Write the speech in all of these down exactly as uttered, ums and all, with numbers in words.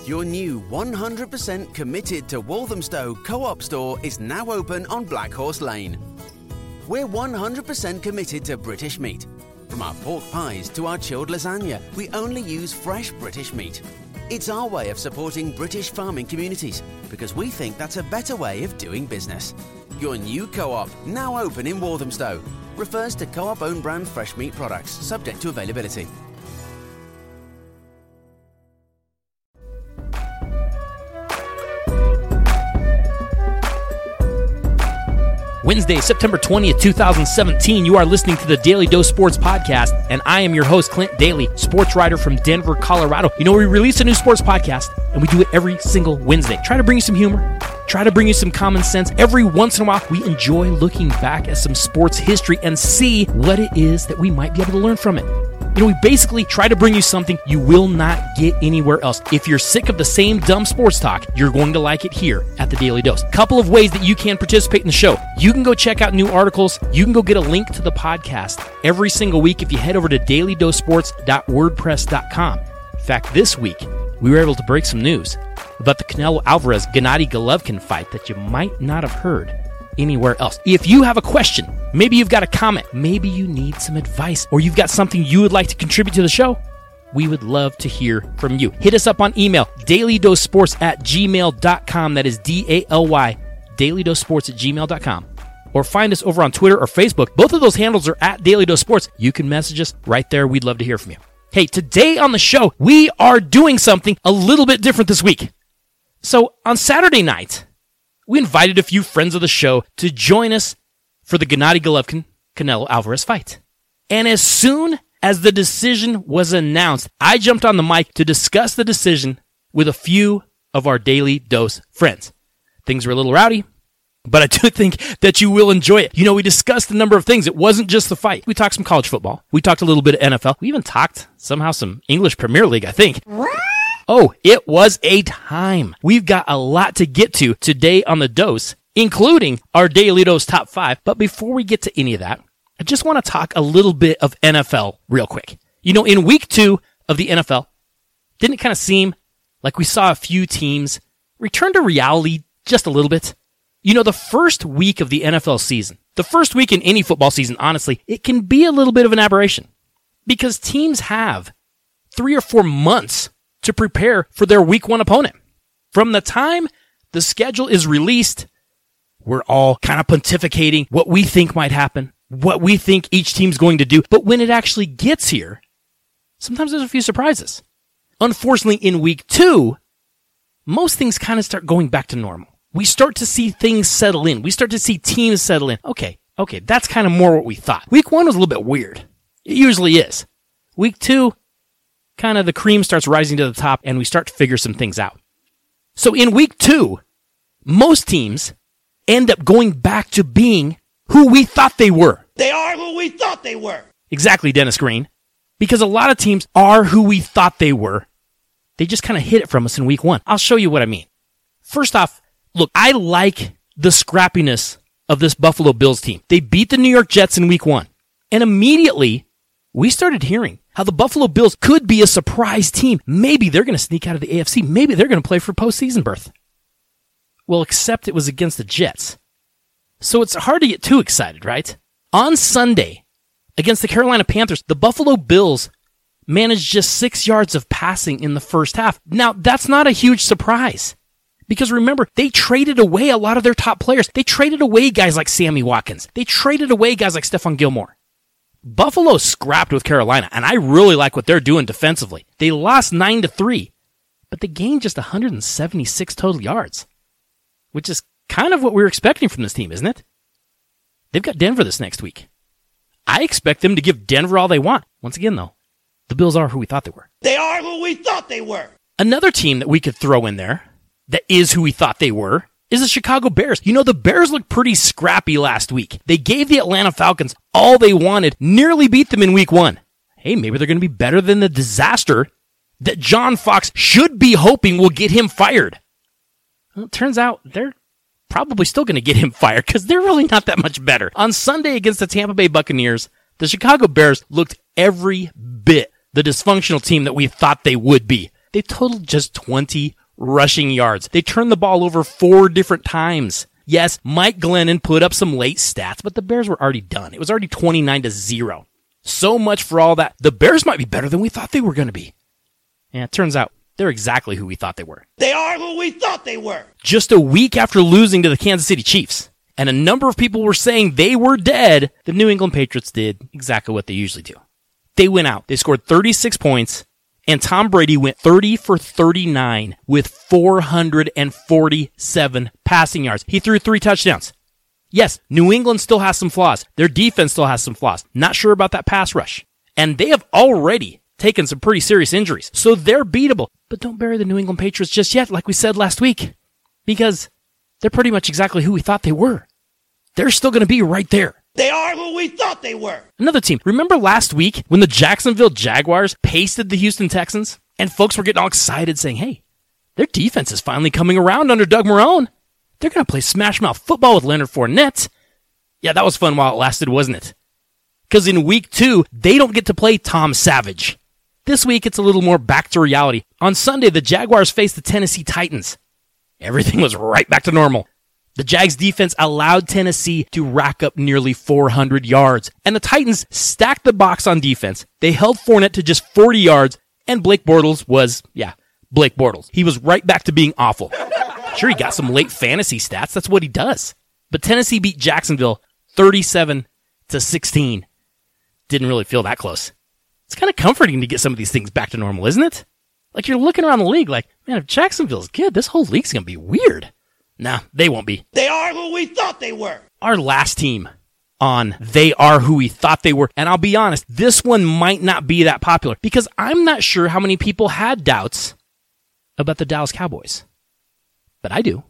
Your new one hundred percent committed to Walthamstow Co-op store is now open on Black Horse Lane. We're one hundred percent committed to British meat. From our pork pies to our chilled lasagna, we only use fresh British meat. It's our way of supporting British farming communities because we think that's a better way of doing business. Your new Co-op, now open in Walthamstow, refers to Co-op own brand fresh meat products, subject to availability. Wednesday, September twentieth, twenty seventeen, you are listening to the Daily Dose Sports Podcast, and I am your host, Clint Daly, sports writer from Denver, Colorado. You know, we release a new sports podcast, and we do it every single Wednesday. Try to bring you some humor, try to bring you some common sense. Every once in a while, we enjoy looking back at some sports history and see what it is that we might be able to learn from it. You know, we basically try to bring you something you will not get anywhere else. If you're sick of the same dumb sports talk, you're going to like it here at the Daily Dose. Couple of ways that you can participate in the show. You can go check out new articles. You can go get a link to the podcast every single week if you head over to daily dose sports dot wordpress dot com. In fact, this week, we were able to break some news about the Canelo Alvarez-Gennady Golovkin fight that you might not have heard anywhere else. If you have a question, maybe you've got a comment, maybe you need some advice, or you've got something you would like to contribute to the show, we would love to hear from you. Hit us up on email, daily dose sports at gmail dot com. That is D A L Y, daily dose sports at gmail dot com. Or find us over on Twitter or Facebook. Both of those handles are at Daily Dose Sports. You can message us right there. We'd love to hear from you. Hey, today on the show, we are doing something a little bit different this week. So on Saturday night, we invited a few friends of the show to join us for the Gennady Golovkin-Canelo Alvarez fight. And as soon as the decision was announced, I jumped on the mic to discuss the decision with a few of our Daily Dose friends. Things were a little rowdy, but I do think that you will enjoy it. You know, we discussed a number of things. It wasn't just the fight. We talked some college football. We talked a little bit of N F L. We even talked somehow some English Premier League, I think. What? Oh, it was a time. We've got a lot to get to today on the Dose, including our Daily Dose Top five. But before we get to any of that, I just want to talk a little bit of N F L real quick. You know, in week two of the N F L, didn't it kind of seem like we saw a few teams return to reality just a little bit? You know, the first week of the N F L season, the first week in any football season, honestly, it can be a little bit of an aberration because teams have three or four months to prepare for their week one opponent. From the time the schedule is released, we're all kind of pontificating what we think might happen, what we think each team's going to do. But when it actually gets here, sometimes there's a few surprises. Unfortunately, in week two, most things kind of start going back to normal. We start to see things settle in. We start to see teams settle in. Okay, okay, that's kind of more what we thought. Week one was a little bit weird. It usually is. Week two, kind of the cream starts rising to the top and we start to figure some things out. So in week two, most teams end up going back to being who we thought they were. They are who we thought they were. Exactly, Dennis Green. Because a lot of teams are who we thought they were. They just kind of hid it from us in week one. I'll show you what I mean. First off, look, I like the scrappiness of this Buffalo Bills team. They beat the New York Jets in week one. And immediately, we started hearing how the Buffalo Bills could be a surprise team. Maybe they're going to sneak out of the A F C. Maybe they're going to play for postseason berth. Well, except it was against the Jets. So it's hard to get too excited, right? On Sunday, against the Carolina Panthers, the Buffalo Bills managed just six yards of passing in the first half. Now, that's not a huge surprise. Because remember, they traded away a lot of their top players. They traded away guys like Sammy Watkins. They traded away guys like Stephon Gilmore. Buffalo scrapped with Carolina, and I really like what they're doing defensively. They lost nine to three, but they gained just one hundred seventy-six total yards, which is kind of what we were expecting from this team, isn't it? They've got Denver this next week. I expect them to give Denver all they want. Once again, though, the Bills are who we thought they were. They are who we thought they were. Another team that we could throw in there that is who we thought they were is the Chicago Bears. You know, the Bears looked pretty scrappy last week. They gave the Atlanta Falcons all they wanted, nearly beat them in week one. Hey, maybe they're going to be better than the disaster that John Fox should be hoping will get him fired. Well, it turns out they're probably still going to get him fired because they're really not that much better. On Sunday against the Tampa Bay Buccaneers, the Chicago Bears looked every bit the dysfunctional team that we thought they would be. they totaled just twenty rushing yards. They turned the ball over four different times. Yes, Mike Glennon put up some late stats, but the Bears were already done. It was already twenty-nine to zero. So much for all that. The Bears might be better than we thought they were going to be. And it turns out they're exactly who we thought they were. They are who we thought they were. Just a week after losing to the Kansas City Chiefs, and a number of people were saying they were dead, the New England Patriots did exactly what they usually do. They went out. They scored thirty-six points, and Tom Brady went thirty for thirty-nine with four hundred forty-seven passing yards. He threw three touchdowns. Yes, New England still has some flaws. Their defense still has some flaws. Not sure about that pass rush. And they have already taken some pretty serious injuries, so they're beatable. But don't bury the New England Patriots just yet, like we said last week, because they're pretty much exactly who we thought they were. They're still going to be right there. They are who we thought they were. Another team. Remember last week when the Jacksonville Jaguars pasted the Houston Texans? And folks were getting all excited saying, hey, their defense is finally coming around under Doug Marrone. They're going to play smash-mouth football with Leonard Fournette. Yeah, that was fun while it lasted, wasn't it? Because in week two, they don't get to play Tom Savage. This week, it's a little more back to reality. On Sunday, the Jaguars faced the Tennessee Titans. Everything was right back to normal. The Jags defense allowed Tennessee to rack up nearly four hundred yards. And the Titans stacked the box on defense. They held Fournette to just forty yards. And Blake Bortles was, yeah, Blake Bortles. He was right back to being awful. Sure, he got some late fantasy stats. That's what he does. But Tennessee beat Jacksonville thirty-seven to sixteen. Didn't really feel that close. It's kind of comforting to get some of these things back to normal, isn't it? Like you're looking around the league like, man, if Jacksonville's good, this whole league's going to be weird. Nah, they won't be. They are who we thought they were. Our last team on They Are Who We Thought They Were. And I'll be honest, this one might not be that popular because I'm not sure how many people had doubts about the Dallas Cowboys. But I do.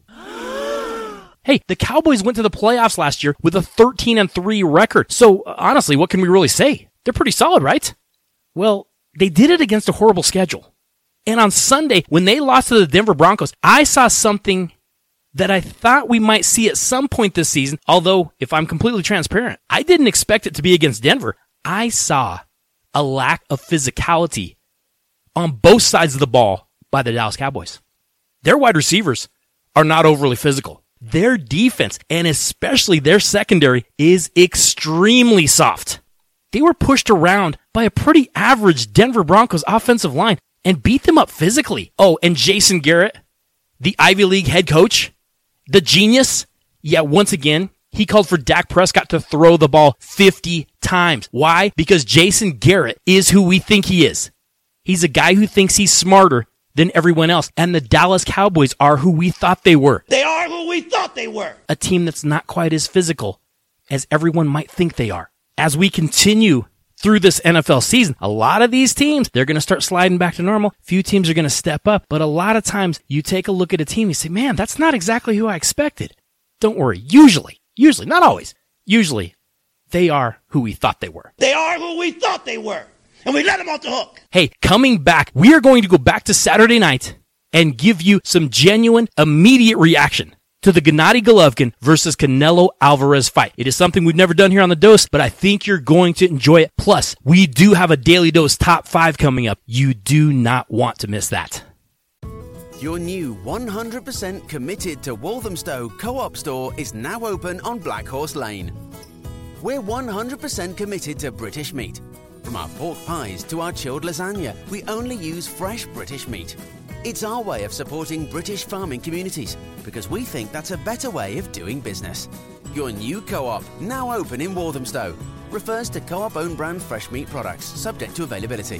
Hey, the Cowboys went to the playoffs last year with a thirteen and three record. So honestly, what can we really say? They're pretty solid, right? Well, they did it against a horrible schedule. And on Sunday, when they lost to the Denver Broncos, I saw something that I thought we might see at some point this season, although, if I'm completely transparent, I didn't expect it to be against Denver. I saw a lack of physicality on both sides of the ball by the Dallas Cowboys. Their wide receivers are not overly physical. Their defense, and especially their secondary, is extremely soft. They were pushed around by a pretty average Denver Broncos offensive line and beat them up physically. Oh, and Jason Garrett, the Ivy League head coach, the genius, yeah, once again, he called for Dak Prescott to throw the ball fifty times. Why? Because Jason Garrett is who we think he is. He's a guy who thinks he's smarter than everyone else. And the Dallas Cowboys are who we thought they were. They are who we thought they were. A team that's not quite as physical as everyone might think they are. As we continue through this N F L season, a lot of these teams, they're going to start sliding back to normal. Few teams are going to step up. But a lot of times, you take a look at a team, you say, man, that's not exactly who I expected. Don't worry. Usually, usually, not always, usually, they are who we thought they were. They are who we thought they were. And we let them off the hook. Hey, coming back, we are going to go back to Saturday night and give you some genuine, immediate reaction to the Gennady Golovkin versus Canelo Alvarez fight. It is something we've never done here on The Dose, but I think you're going to enjoy it. Plus, we do have a Daily Dose Top five coming up. You do not want to miss that. Your new one hundred percent committed to Walthamstow Co-op store is now open on Black Horse Lane. We're one hundred percent committed to British meat. From our pork pies to our chilled lasagna, we only use fresh British meat. It's our way of supporting British farming communities because we think that's a better way of doing business. Your new Co-op, now open in Walthamstow, refers to Co-op own brand fresh meat products, subject to availability.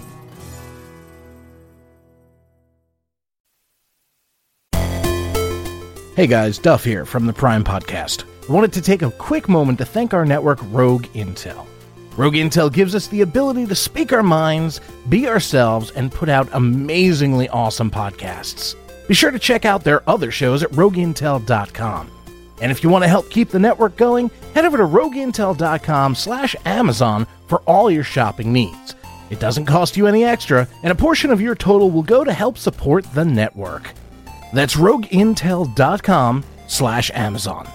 Hey guys, Duff here from the Prime Podcast. I wanted to take a quick moment to thank our network, Rogue Intel. Rogue Intel gives us the ability to speak our minds, be ourselves, and put out amazingly awesome podcasts. Be sure to check out their other shows at rogue intel dot com. And if you want to help keep the network going, head over to rogue intel dot com slash Amazon for all your shopping needs. It doesn't cost you any extra, and a portion of your total will go to help support the network. That's rogue intel dot com slash Amazon.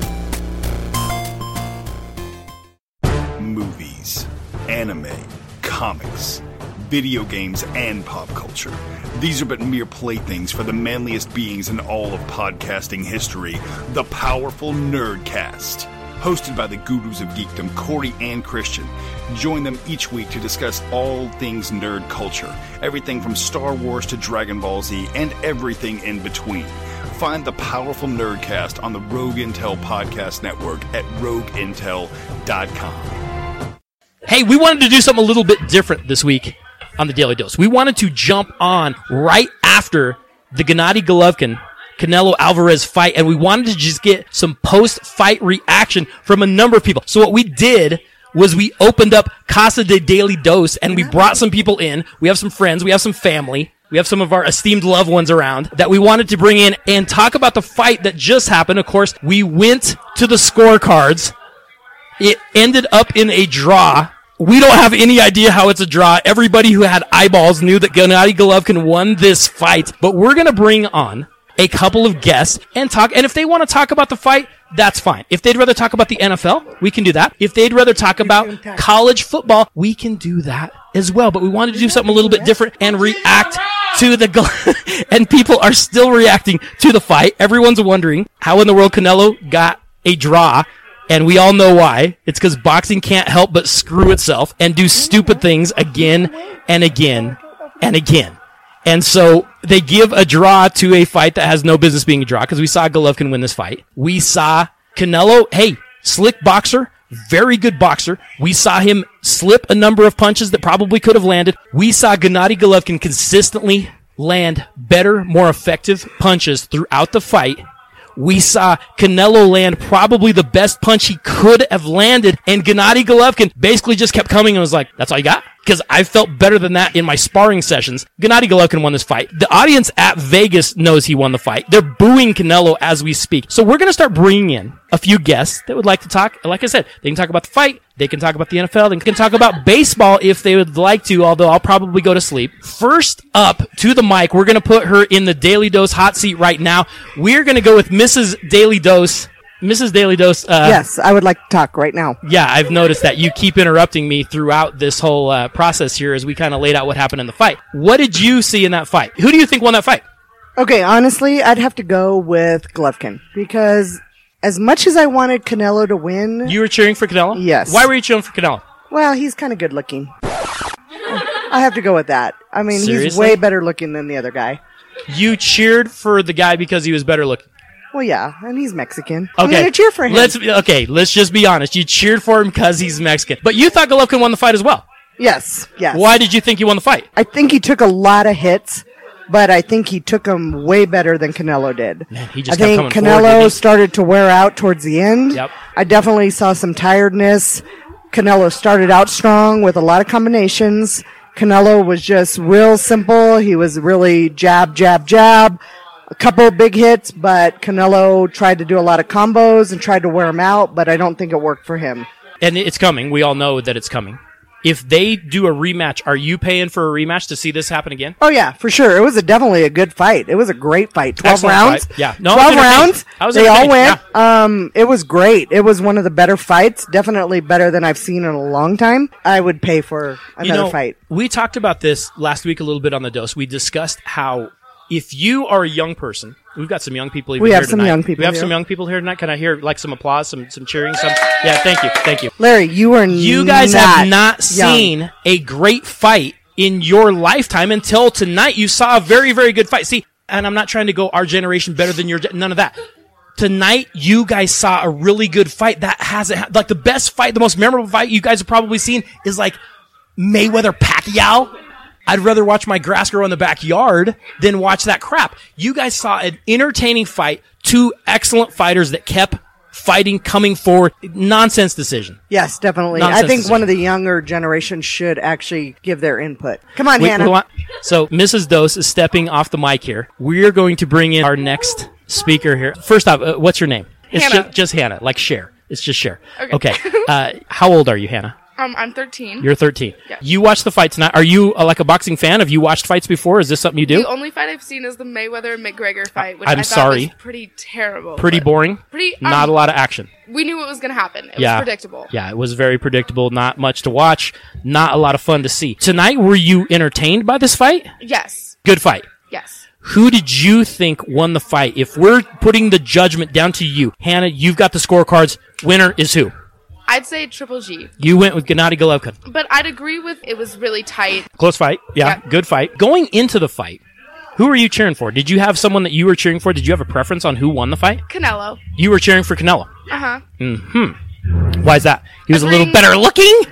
Movies, anime, comics, video games, and pop culture. These are but mere playthings for the manliest beings in all of podcasting history, the powerful Nerdcast. Hosted by the gurus of geekdom, Corey and Christian. Join them each week to discuss all things nerd culture, everything from Star Wars to Dragon Ball Z, and everything in between. Find the powerful Nerdcast on the Rogue Intel Podcast Network at rogue intel dot com. Hey, we wanted to do something a little bit different this week on the Daily Dose. We wanted to jump on right after the Gennady Golovkin Canelo Alvarez fight, and we wanted to just get some post-fight reaction from a number of people. So what we did was we opened up Casa de Daily Dose, and we brought some people in. We have some friends. We have some family. We have some of our esteemed loved ones around that we wanted to bring in and talk about the fight that just happened. Of course, we went to the scorecards. It ended up in a draw. We don't have any idea how it's a draw. Everybody who had eyeballs knew that Gennady Golovkin won this fight, but we're going to bring on a couple of guests and talk. And if they want to talk about the fight, that's fine. If they'd rather talk about the N F L, we can do that. If they'd rather talk about college football, we can do that as well. But we wanted to do something a little bit different and react to the, and people are still reacting to the fight. Everyone's wondering how in the world Canelo got a draw. And we all know why. It's because boxing can't help but screw itself and do stupid things again and again and again. And so they give a draw to a fight that has no business being a draw, because we saw Golovkin win this fight. We saw Canelo, hey, slick boxer, very good boxer. We saw him slip a number of punches that probably could have landed. We saw Gennady Golovkin consistently land better, more effective punches throughout the fight. We saw Canelo land probably the best punch he could have landed, and Gennady Golovkin basically just kept coming and was like, that's all you got? Because I felt better than that in my sparring sessions. Gennady Golovkin won this fight. The audience at Vegas knows he won the fight. They're booing Canelo as we speak. So we're going to start bringing in a few guests that would like to talk. Like I said, they can talk about the fight. They can talk about the N F L. They can talk about baseball if they would like to, although I'll probably go to sleep. First up to the mic, we're going to put her in the Daily Dose hot seat right now. We're going to go with Missus Daily Dose. Missus Daily Dose. Uh, yes, I would like to talk right now. Yeah, I've noticed that you keep interrupting me throughout this whole uh, process here as we kind of laid out what happened in the fight. What did you see in that fight? Who do you think won that fight? Okay, honestly, I'd have to go with Golovkin, because as much as I wanted Canelo to win... You were cheering for Canelo? Yes. Why were you cheering for Canelo? Well, he's kind of good looking. I have to go with that. I mean, Seriously? he's way better looking than the other guy. You cheered for the guy because he was better looking? Well, yeah, and he's Mexican. Okay. I'm going to cheer for him. Let's okay. Let's just be honest. You cheered for him because he's Mexican, but you thought Golovkin won the fight as well. Yes, yes. Why did you think he won the fight? I think he took a lot of hits, but I think he took them way better than Canelo did. Man, he just I kept think coming forward, didn't Canelo he? started to wear out towards the end. Yep. I definitely saw some tiredness. Canelo started out strong with a lot of combinations. Canelo was just real simple. He was really jab, jab, jab. A couple of big hits, but Canelo tried to do a lot of combos and tried to wear him out, but I don't think it worked for him. And it's coming. We all know that it's coming. If they do a rematch, are you paying for a rematch to see this happen again? Oh yeah, for sure. It was a, definitely a good fight. It was a great fight. Twelve Excellent rounds. fight. Yeah. No, I was Twelve entertained. rounds. I was they all entertained. went. Um, it was great. It was one of the better fights. Definitely better than I've seen in a long time. I would pay for another you know, fight. We talked about this last week a little bit on the Dose. We discussed how if you are a young person, we've got some young people even We here have some tonight. young people We have here. some young people here tonight. Can I hear like some applause, some some cheering, some? Yeah, thank you, thank you. Larry, you are You guys not have not young. seen a great fight in your lifetime until tonight. You saw a very, very good fight. See, and I'm not trying to go our generation better than your, ge- none of that. Tonight, you guys saw a really good fight that hasn't, ha- like the best fight, the most memorable fight you guys have probably seen is like Mayweather Pacquiao. I'd rather watch my grass grow in the backyard than watch that crap. You guys saw an entertaining fight, two excellent fighters that kept fighting, coming forward. Nonsense decision. Yes, definitely. Nonsense I think decision. one of the younger generation should actually give their input. Come on, We- Hannah. we want- so Missus Dose is stepping off the mic here. We're going to bring in our next speaker here. First off, uh, what's your name? It's Hannah. Just, just Hannah, like Cher. It's just Cher. Okay. okay. Uh, how old are you, Hannah? Um, I'm thirteen. You're thirteen. Yeah. You watched the fight tonight. Are you uh, like a boxing fan? Have you watched fights before? Is this something you do? The only fight I've seen is the Mayweather and McGregor fight, which I'm I thought sorry. was pretty terrible. Pretty but boring. Pretty. Um, Not a lot of action. We knew what was going to happen. It yeah. was predictable. Yeah, it was very predictable. Not much to watch. Not a lot of fun to see. Tonight, were you entertained by this fight? Yes. Good fight. Yes. Who did you think won the fight? If we're putting the judgment down to you, Hannah, you've got the scorecards. Winner is who? I'd say Triple G. You went with Gennady Golovkin. But I'd agree with it was really tight. Close fight. Yeah, Yeah. good fight. Going into the fight, who were you cheering for? Did you have someone that you were cheering for? Did you have a preference on who won the fight? Canelo. You were cheering for Canelo. Uh-huh. Mm-hmm. Why is that? He was a little Agreeing- better looking?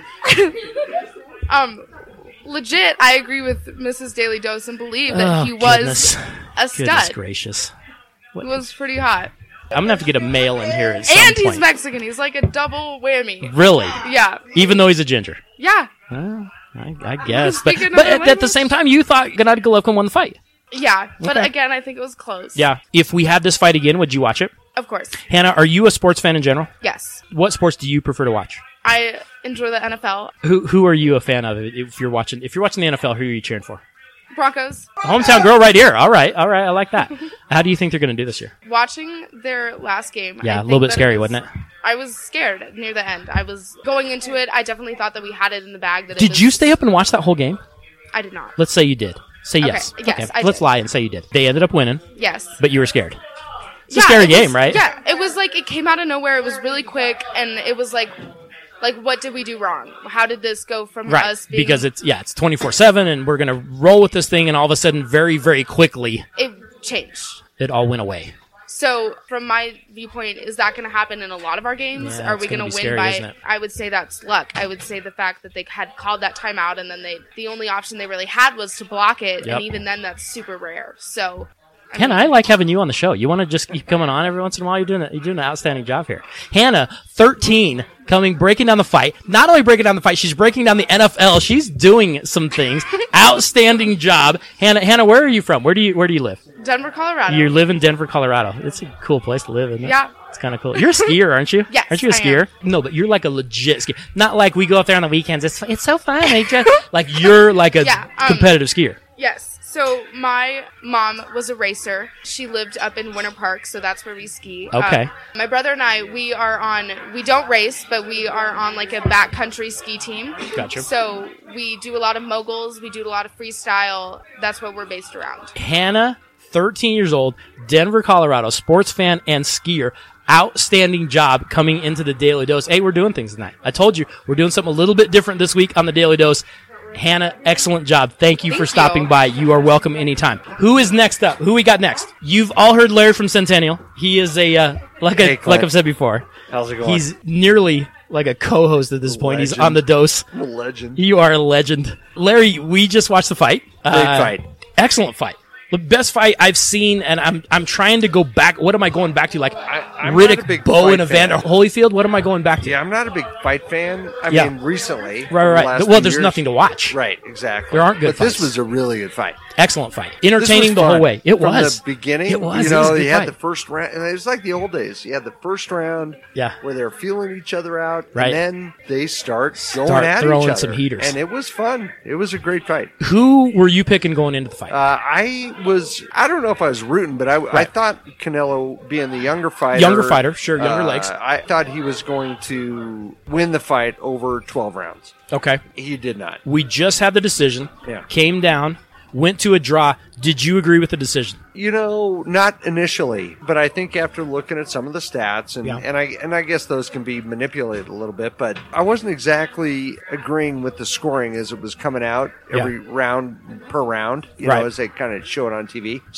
Um, legit, I agree with Missus Daily Dose and believe that Oh, he was goodness. a Goodness stud. gracious. He was pretty hot. I'm going to have to get a male in here at some And he's point. Mexican. He's like a double whammy. Really? Yeah. Even though he's a ginger? Yeah. Well, I, I guess. But, Speaking but another at, at the language? same time, you thought Gennady Golovkin won the fight. Yeah. But Okay. again, I think it was close. Yeah. If we had this fight again, would you watch it? Of course. Hannah, are you a sports fan in general? Yes. What sports do you prefer to watch? I enjoy the N F L. Who who are you a fan of? If you're watching, if you're watching the N F L, who are you cheering for? Broncos. Hometown girl, right here. All right, all right. I like that. How do you think they're going to do this year? Watching their last game. Yeah, I a little think bit that scary, was- wasn't it? I was scared near the end. I was going into it. I definitely thought that we had it in the bag. That it Did was, you stay up and watch that whole game? I did not. Let's say you did. Say Okay, yes. yes, I Let's did. lie and say you did. They ended up winning, Yes. but you were scared. It's Yeah, a scary it was- game, right? Yeah, it was like it came out of nowhere. It was really quick, and it was like, like what did we do wrong? How did this go from Right, us being because it's yeah, it's twenty-four seven, and we're gonna roll with this thing, and all of a sudden, very, very quickly, it changed. it all went away. So, from my viewpoint, is that going to happen in a lot of our games? Yeah, Are it's we gonna going be to win scary, by? isn't it? I would say that's luck. I would say the fact that they had called that timeout, and then they the only option they really had was to block it, Yep. and even then, that's super rare. So, I Hannah, mean, I like having you on the show. You want to just keep coming on every once in a while? You're doing a, you're doing an outstanding job here. Hannah, thirteen, coming, breaking down the fight. Not only breaking down the fight, she's breaking down the N F L. She's doing some things. Outstanding job. Hannah, Hannah, where are you from? Where do you where do you live? Denver, Colorado. You live in Denver, Colorado. It's a cool place to live, isn't it? Yeah. It's kind of cool. You're a skier, aren't you? Yes, Aren't you a I skier? am. No, but you're like a legit skier. Not like we go up there on the weekends. It's it's so fun. I just, like you're like a Yeah, um, competitive skier. Yes. So my mom was a racer. She lived up in Winter Park, so that's where we ski. Okay. Um, my brother and I, we are on, we don't race, but we are on like a backcountry ski team. Gotcha. So we do a lot of moguls, we do a lot of freestyle. That's what we're based around. Hannah, thirteen years old, Denver, Colorado, sports fan and skier. Outstanding job coming into the Daily Dose. Hey, we're doing things tonight. I told you, we're doing something a little bit different this week on the Daily Dose. Hannah, excellent job. Thank you Thank for stopping you. by. You are welcome anytime. Who is next up? Who we got next? You've all heard Larry from Centennial. He is a, uh, like, Hey, I, Clint. like I've said before, How's it going? he's nearly like a co-host at this point. He's Legend. on the Dose. I'm a legend. You are a legend. Larry, we just watched the fight. Big fight. Excellent fight. The best fight I've seen, and I'm I'm trying to go back. What am I going back to? Like I'm not a Riddick, big Bowen, fight Evander fan. Holyfield? What am I going back to? Yeah, I'm not a big fight fan. I Yeah. mean, recently. Right, right, the right. last Well, few there's years- nothing to watch. Right, exactly. There aren't good But this fights. was a really good fight. Excellent fight. This Entertaining was the whole fun. way. It From was. the beginning. It was. You It know, was a good you had fight. the first round. And it was like the old days. You had the first round Yeah. where they're feeling each other out. Right. And then they start going Start at throwing each other. some heaters. And it was fun. It was a great fight. Who were you picking going into the fight? Uh, I was, I don't know if I was rooting, but I, I Right. thought Canelo, being the younger fighter. Younger fighter, sure, younger uh, legs. I thought he was going to win the fight over twelve rounds. Okay. He did not. We just had the decision. Yeah. Came down, went to a draw. Did you agree with the decision? You know, not initially, but I think after looking at some of the stats, and, Yeah. and I and I guess those can be manipulated a little bit, but I wasn't exactly agreeing with the scoring as it was coming out every round per round, you Right. know, as they kind of show it on T V.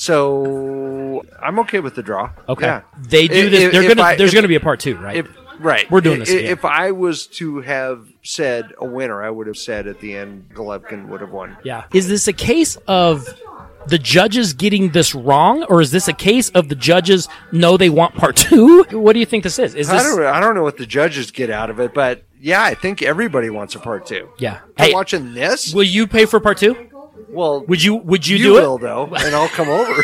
So I'm okay with the draw. Okay. Yeah. They do If- this. if- They're if gonna. I- there's if- going to be a part two, right? If, right. We're doing this I- again. If I was to have said a winner, I would have said at the end Golovkin would have won. Yeah. Is this a case of the judges getting this wrong, or is this a case of the judges know they want part two? What do you think this is? Is I this? don't, I don't know what the judges get out of it, but yeah, I think everybody wants a part two. Yeah. I'm Hey, watching this. will you pay for part two? Well, Would you? Would you, you do will it? though, and I'll come over.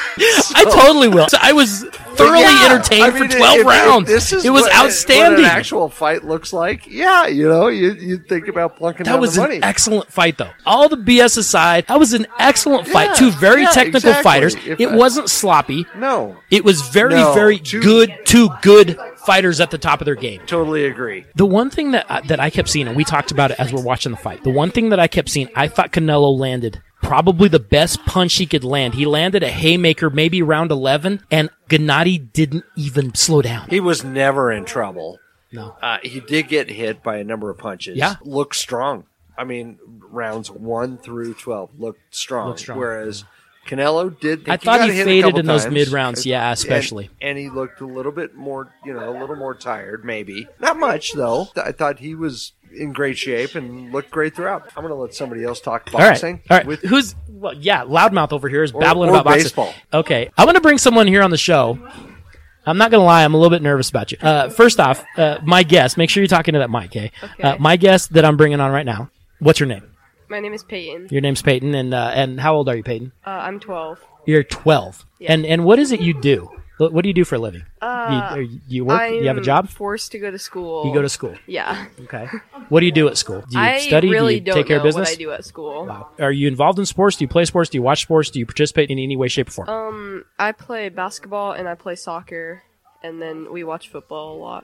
I totally will. So I was thoroughly Yeah, entertained I mean, for twelve if- if rounds. this is it was what, outstanding. What an actual fight looks like. Yeah, you know, you you think about plunking That down was the an money. excellent fight, though. All the B S aside, that was an excellent fight. Yeah, Two very yeah, technical exactly. fighters. If It I- wasn't sloppy. no, It was very, No, very two- good. Two good fighters at the top of their game. totally agree. The one thing that I, that I kept seeing, and we talked about it as we're watching the fight, the one thing that I kept seeing, I thought Canelo landed probably the best punch he could land. He landed a haymaker maybe round eleven, and Gennady didn't even slow down. He was never in trouble. No. Uh, he did get hit by a number of punches. Yeah. Looked strong. I mean, rounds one through twelve looked strong. Looked strong. Whereas Canelo did. I think thought got he hit a faded couple in those times. mid-rounds, yeah, And- especially. And, he looked a little bit more, you know, a little more tired, maybe. Not much, though. I thought he was in great shape and looked great throughout. I'm going to let somebody else talk All right. boxing. All right. With, Who's, well, yeah, Loudmouth over here is Or- babbling or about boxing. baseball. Okay. I'm going to bring someone here on the show. I'm not going to lie. I'm a little bit nervous about you. Uh, first off, uh, my guest, make sure you're talking to that mic, okay? Okay. Uh, my guest that I'm bringing on right now, what's your name? My name is Peyton. Your name's Peyton, and uh, and how old are you, Peyton? Uh, I'm twelve. You're twelve. Yeah. And and what is it you do? What what do you do for a living? Uh, you, are you, you work? I'm you have a job? forced to go to school. You go to school. Yeah. Okay. What do you do at school? Do you I study? really do you don't take care know of business? what I do at school. Wow. Are you involved in sports? Do you play sports? Do you watch sports? Do you participate in any way, shape, or form? Um, I play basketball and I play soccer, and then we watch football a lot.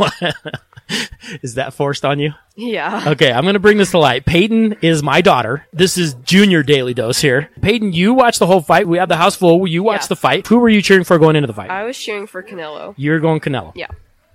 Is that forced on you? Yeah. Okay, I'm going to bring this to light. Peyton is my daughter. This is Junior Daily Dose here. Peyton, you watched the whole fight. We had the house full. You watched Yeah. the fight. Who were you cheering for going into the fight? I was cheering for Canelo. You're going Canelo. Yeah.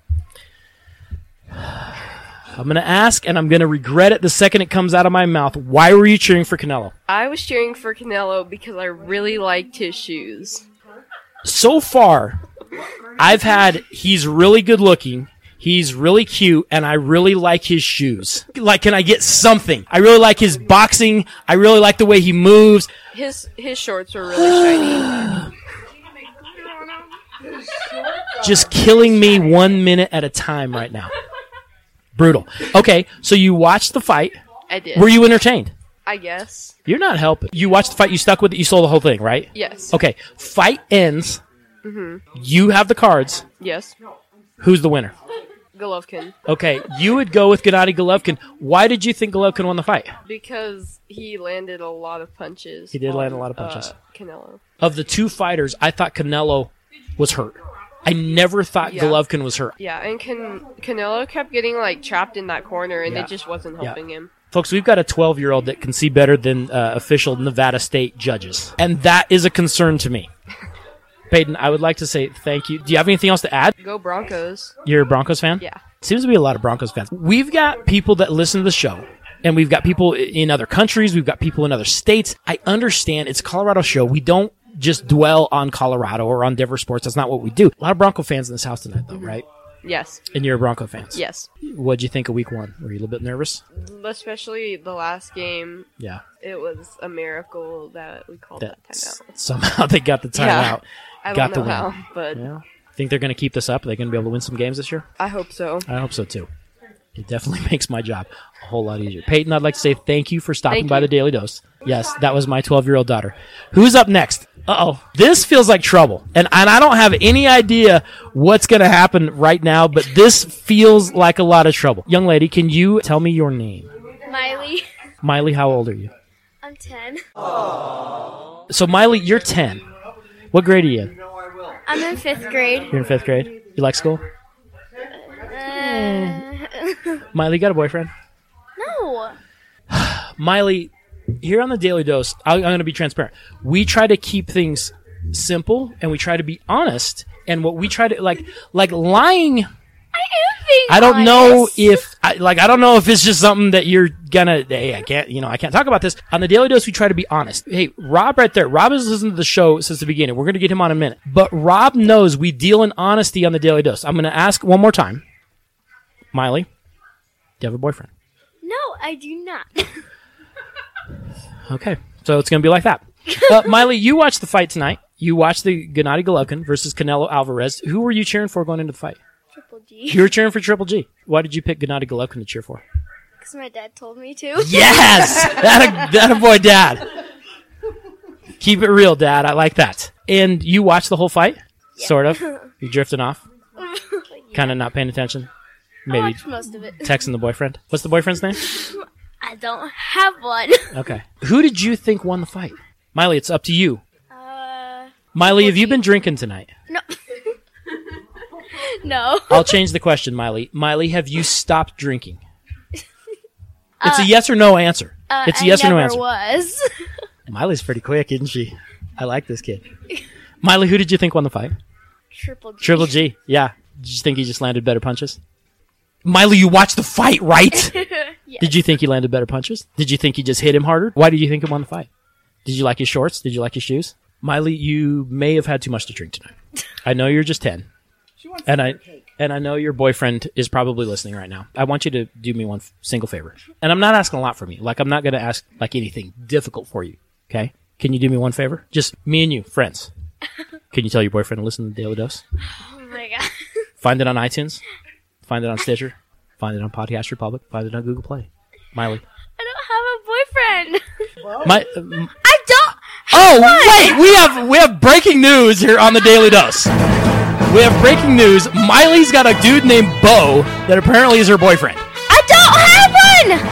I'm going to ask, and I'm going to regret it the second it comes out of my mouth. Why were you cheering for Canelo? I was cheering for Canelo because I really liked his shoes. So far, I've had, he's really good looking. He's really cute, and I really like his shoes. Like, can I get something? I really like his boxing. I really like the way he moves. His his shorts were really shiny. Just killing me one minute at a time right now. Brutal. Okay, so you watched the fight. I did. Were you entertained? I guess. You're not helping. You watched the fight. You stuck with it. You sold the whole thing, right? Yes. Okay, fight ends. Mhm. You have the cards. Yes. Who's the winner? Golovkin. Okay, you would go with Gennady Golovkin. Why did you think Golovkin won the fight? Because he landed a lot of punches. He did on, land a lot of punches. Uh, Canelo. Of the two fighters, I thought Canelo was hurt. I never thought Yeah. Golovkin was hurt. Yeah, and Can- Canelo kept getting like trapped in that corner, and Yeah. it just wasn't Yeah. helping him. Folks, we've got a twelve-year-old that can see better than uh, official Nevada State judges. And that is a concern to me. Peyton, I would like to say thank you. Do you have anything else to add? Go Broncos. You're a Broncos fan? Yeah. Seems to be a lot of Broncos fans. We've got people that listen to the show, and we've got people in other countries. We've got people in other states. I understand it's a Colorado show. We don't just dwell on Colorado or on Denver sports. That's not what we do. A lot of Bronco fans in this house tonight, though, right? Yes. And you're a Bronco fan. Yes. What'd you think of week one? Were you a little bit nervous? Especially the last game. Yeah. It was a miracle that we called that, That timeout. somehow they got the timeout. Yeah. I got don't the know win. how, but Yeah. Think they're going to keep this up? Are they going to be able to win some games this year? I hope so. I hope so too. It definitely makes my job a whole lot easier. Peyton, I'd like to say thank you for stopping Thank by you. the Daily Dose. Yes, that was my twelve-year-old daughter. Who's up next? Uh-oh. This feels like trouble. And, and I don't have any idea what's going to happen right now, but this feels like a lot of trouble. Young lady, can you tell me your name? Miley. Miley, how old are you? I'm ten. So, Miley, you're ten. What grade are you in? I'm in fifth grade. You're in fifth grade? You like school? Uh, Miley, you got a boyfriend? no. Miley, here on the Daily Dose, I, I'm going to be transparent. We try to keep things simple, and we try to be honest. And what we try to like, like lying. I am being I don't know honest. if, I, like, I don't know if it's just something that you're gonna. Hey, I can't, you know, I can't talk about this on the Daily Dose. We try to be honest. Hey, Rob, right there. Rob has listened to the show since the beginning. We're going to get him on in a minute, but Rob knows we deal in honesty on the Daily Dose. I'm going to ask one more time, Miley, do you have a boyfriend? No, I do not. Okay, so it's going to be like that. Uh, Miley, you watched the fight tonight. You watched the Gennady Golovkin versus Canelo Alvarez. Who were you cheering for going into the fight? Triple G. You were cheering for Triple G. Why did you pick Gennady Golovkin to cheer for? Because my dad told me to. Yes! that, a, that a boy, Dad. Keep it real, Dad. I like that. And you watched the whole fight? Yeah. Sort of. You drifting off? Yeah. Kind of not paying attention? Maybe I watched most of it. Texting the boyfriend? What's the boyfriend's name? I don't have one. Okay. Who did you think won the fight? Miley, it's up to you. Uh, Miley, have you been drinking tonight? No. No. I'll change the question, Miley. Miley, have you stopped drinking? It's Uh, a yes or no answer. Uh, It's a yes I or no never answer. was. Miley's pretty quick, isn't she? I like this kid. Miley, who did you think won the fight? Triple G. Triple G, yeah. Did you think he just landed better punches? Miley, you watched the fight, right? Yes. Did you think he landed better punches? Did you think he just hit him harder? Why did you think he won the fight? Did you like his shorts? Did you like his shoes? Miley, you may have had too much to drink tonight. I know you're just ten. She wants And I cake. and I know your boyfriend is probably listening right now. I want you to do me one f- single favor. And I'm not asking a lot from you. Like, I'm not going to ask like anything difficult for you. Okay? Can you do me one favor? Just me and you, friends. Can you tell your boyfriend to listen to the Daily Dose? Oh my god. Find it on iTunes. Find it on Stitcher. Find it on Podcast Republic. Find it on Google Play. Miley. I don't have a boyfriend. My, um, I don't. oh, wait! We have we have breaking news here on the Daily Dose. We have breaking news. Miley's got a dude named Bo that apparently is her boyfriend. I don't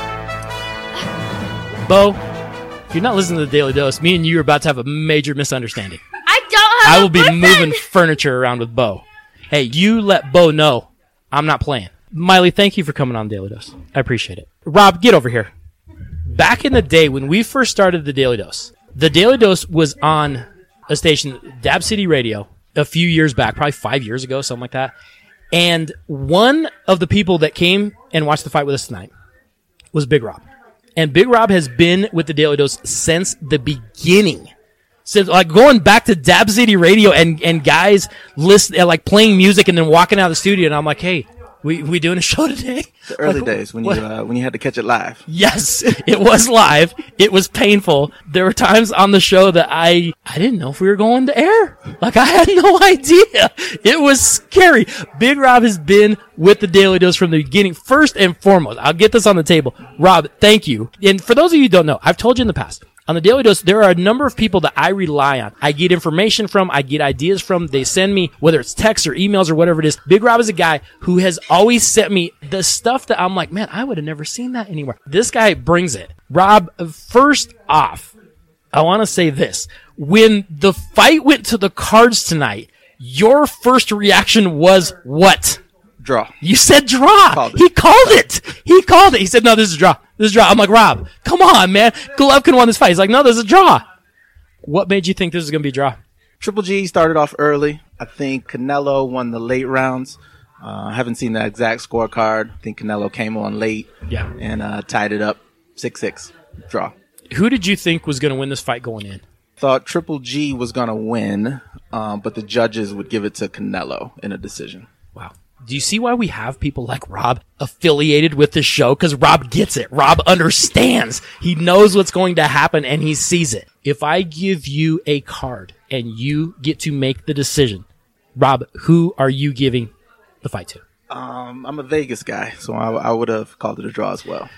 have one. Bo, if you're not listening to the Daily Dose, me and you are about to have a major misunderstanding. I don't have I a will be boyfriend. moving furniture around with Bo. Hey, you let Bo know I'm not playing. Miley, thank you for coming on Daily Dose. I appreciate it. Rob, get over here. Back in the day when we first started the Daily Dose, the Daily Dose was on a station, Dab City Radio, a few years back, probably five years ago, something like that. And one of the people that came and watched the fight with us tonight was Big Rob. And Big Rob has been with the Daily Dose since the beginning. Since like going back to Dab City Radio and, and guys listen, uh, like playing music and then walking out of the studio and I'm like, hey, we we doing a show today? The early Like, days when what? you uh, when you had to catch it live. Yes, it was live. It was painful. There were times on the show that I I didn't know if we were going to air. Like I had no idea. It was scary. Big Rob has been with the Daily Dose from the beginning. First and foremost, I'll get this on the table. Rob, thank you. And for those of you who don't know, I've told you in the past, on the Daily Dose, there are a number of people that I rely on. I get information from, I get ideas from, they send me, whether it's texts or emails or whatever it is. Big Rob is a guy who has always sent me the stuff that I'm like, man, I would have never seen that anywhere. This guy brings it. Rob, first off, I want to say this. When the fight went to the cards tonight, your first reaction was what? Draw. You said draw. Called it. He called it. He called it. He said, no, this is a draw. This is a draw. I'm like, Rob, come on, man. Golovkin won this fight. He's like, no, this is a draw. What made you think this was going to be a draw? Triple G started off early. I think Canelo won the late rounds. Uh, I haven't seen the exact scorecard. I think Canelo came on late. Yeah. And uh, tied it up six six. Draw. Who did you think was going to win this fight going in? Thought Triple G was going to win, um, but the judges would give it to Canelo in a decision. Wow. Do you see why we have people like Rob affiliated with this show? Because Rob gets it. Rob understands. He knows what's going to happen and he sees it. If I give you a card and you get to make the decision, Rob, who are you giving the fight to? Um, I'm a Vegas guy, so I, I would have called it a draw as well.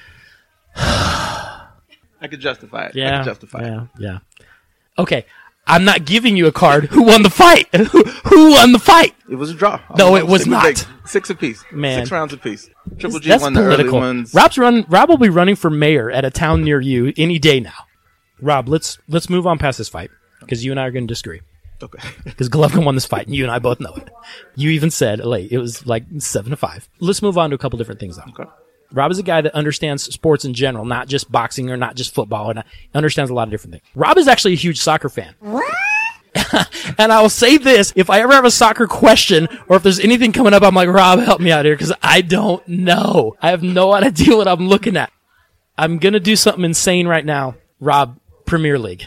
I could justify it. Yeah. I could justify yeah. it. Yeah. Okay. I'm not giving you a card. Who won the fight? who, who won the fight? It was a draw. No, it was not. Vegas. Six apiece. Man. Six rounds apiece. Triple G That's won the political. early ones. Rob's run. Rob will be running for mayor at a town near you any day now. Rob, let's let's move on past this fight because you and I are going to disagree. Okay. Because Golovkin won this fight, and you and I both know it. You even said late it was like seven to five. Let's move on to a couple different things though. Okay. Rob is a guy that understands sports in general, not just boxing or not just football, and understands a lot of different things. Rob is actually a huge soccer fan. And I will say this, if I ever have a soccer question or if there's anything coming up, I'm like, Rob, help me out here because I don't know. I have no idea what I'm looking at. I'm going to do something insane right now. Rob, Premier League.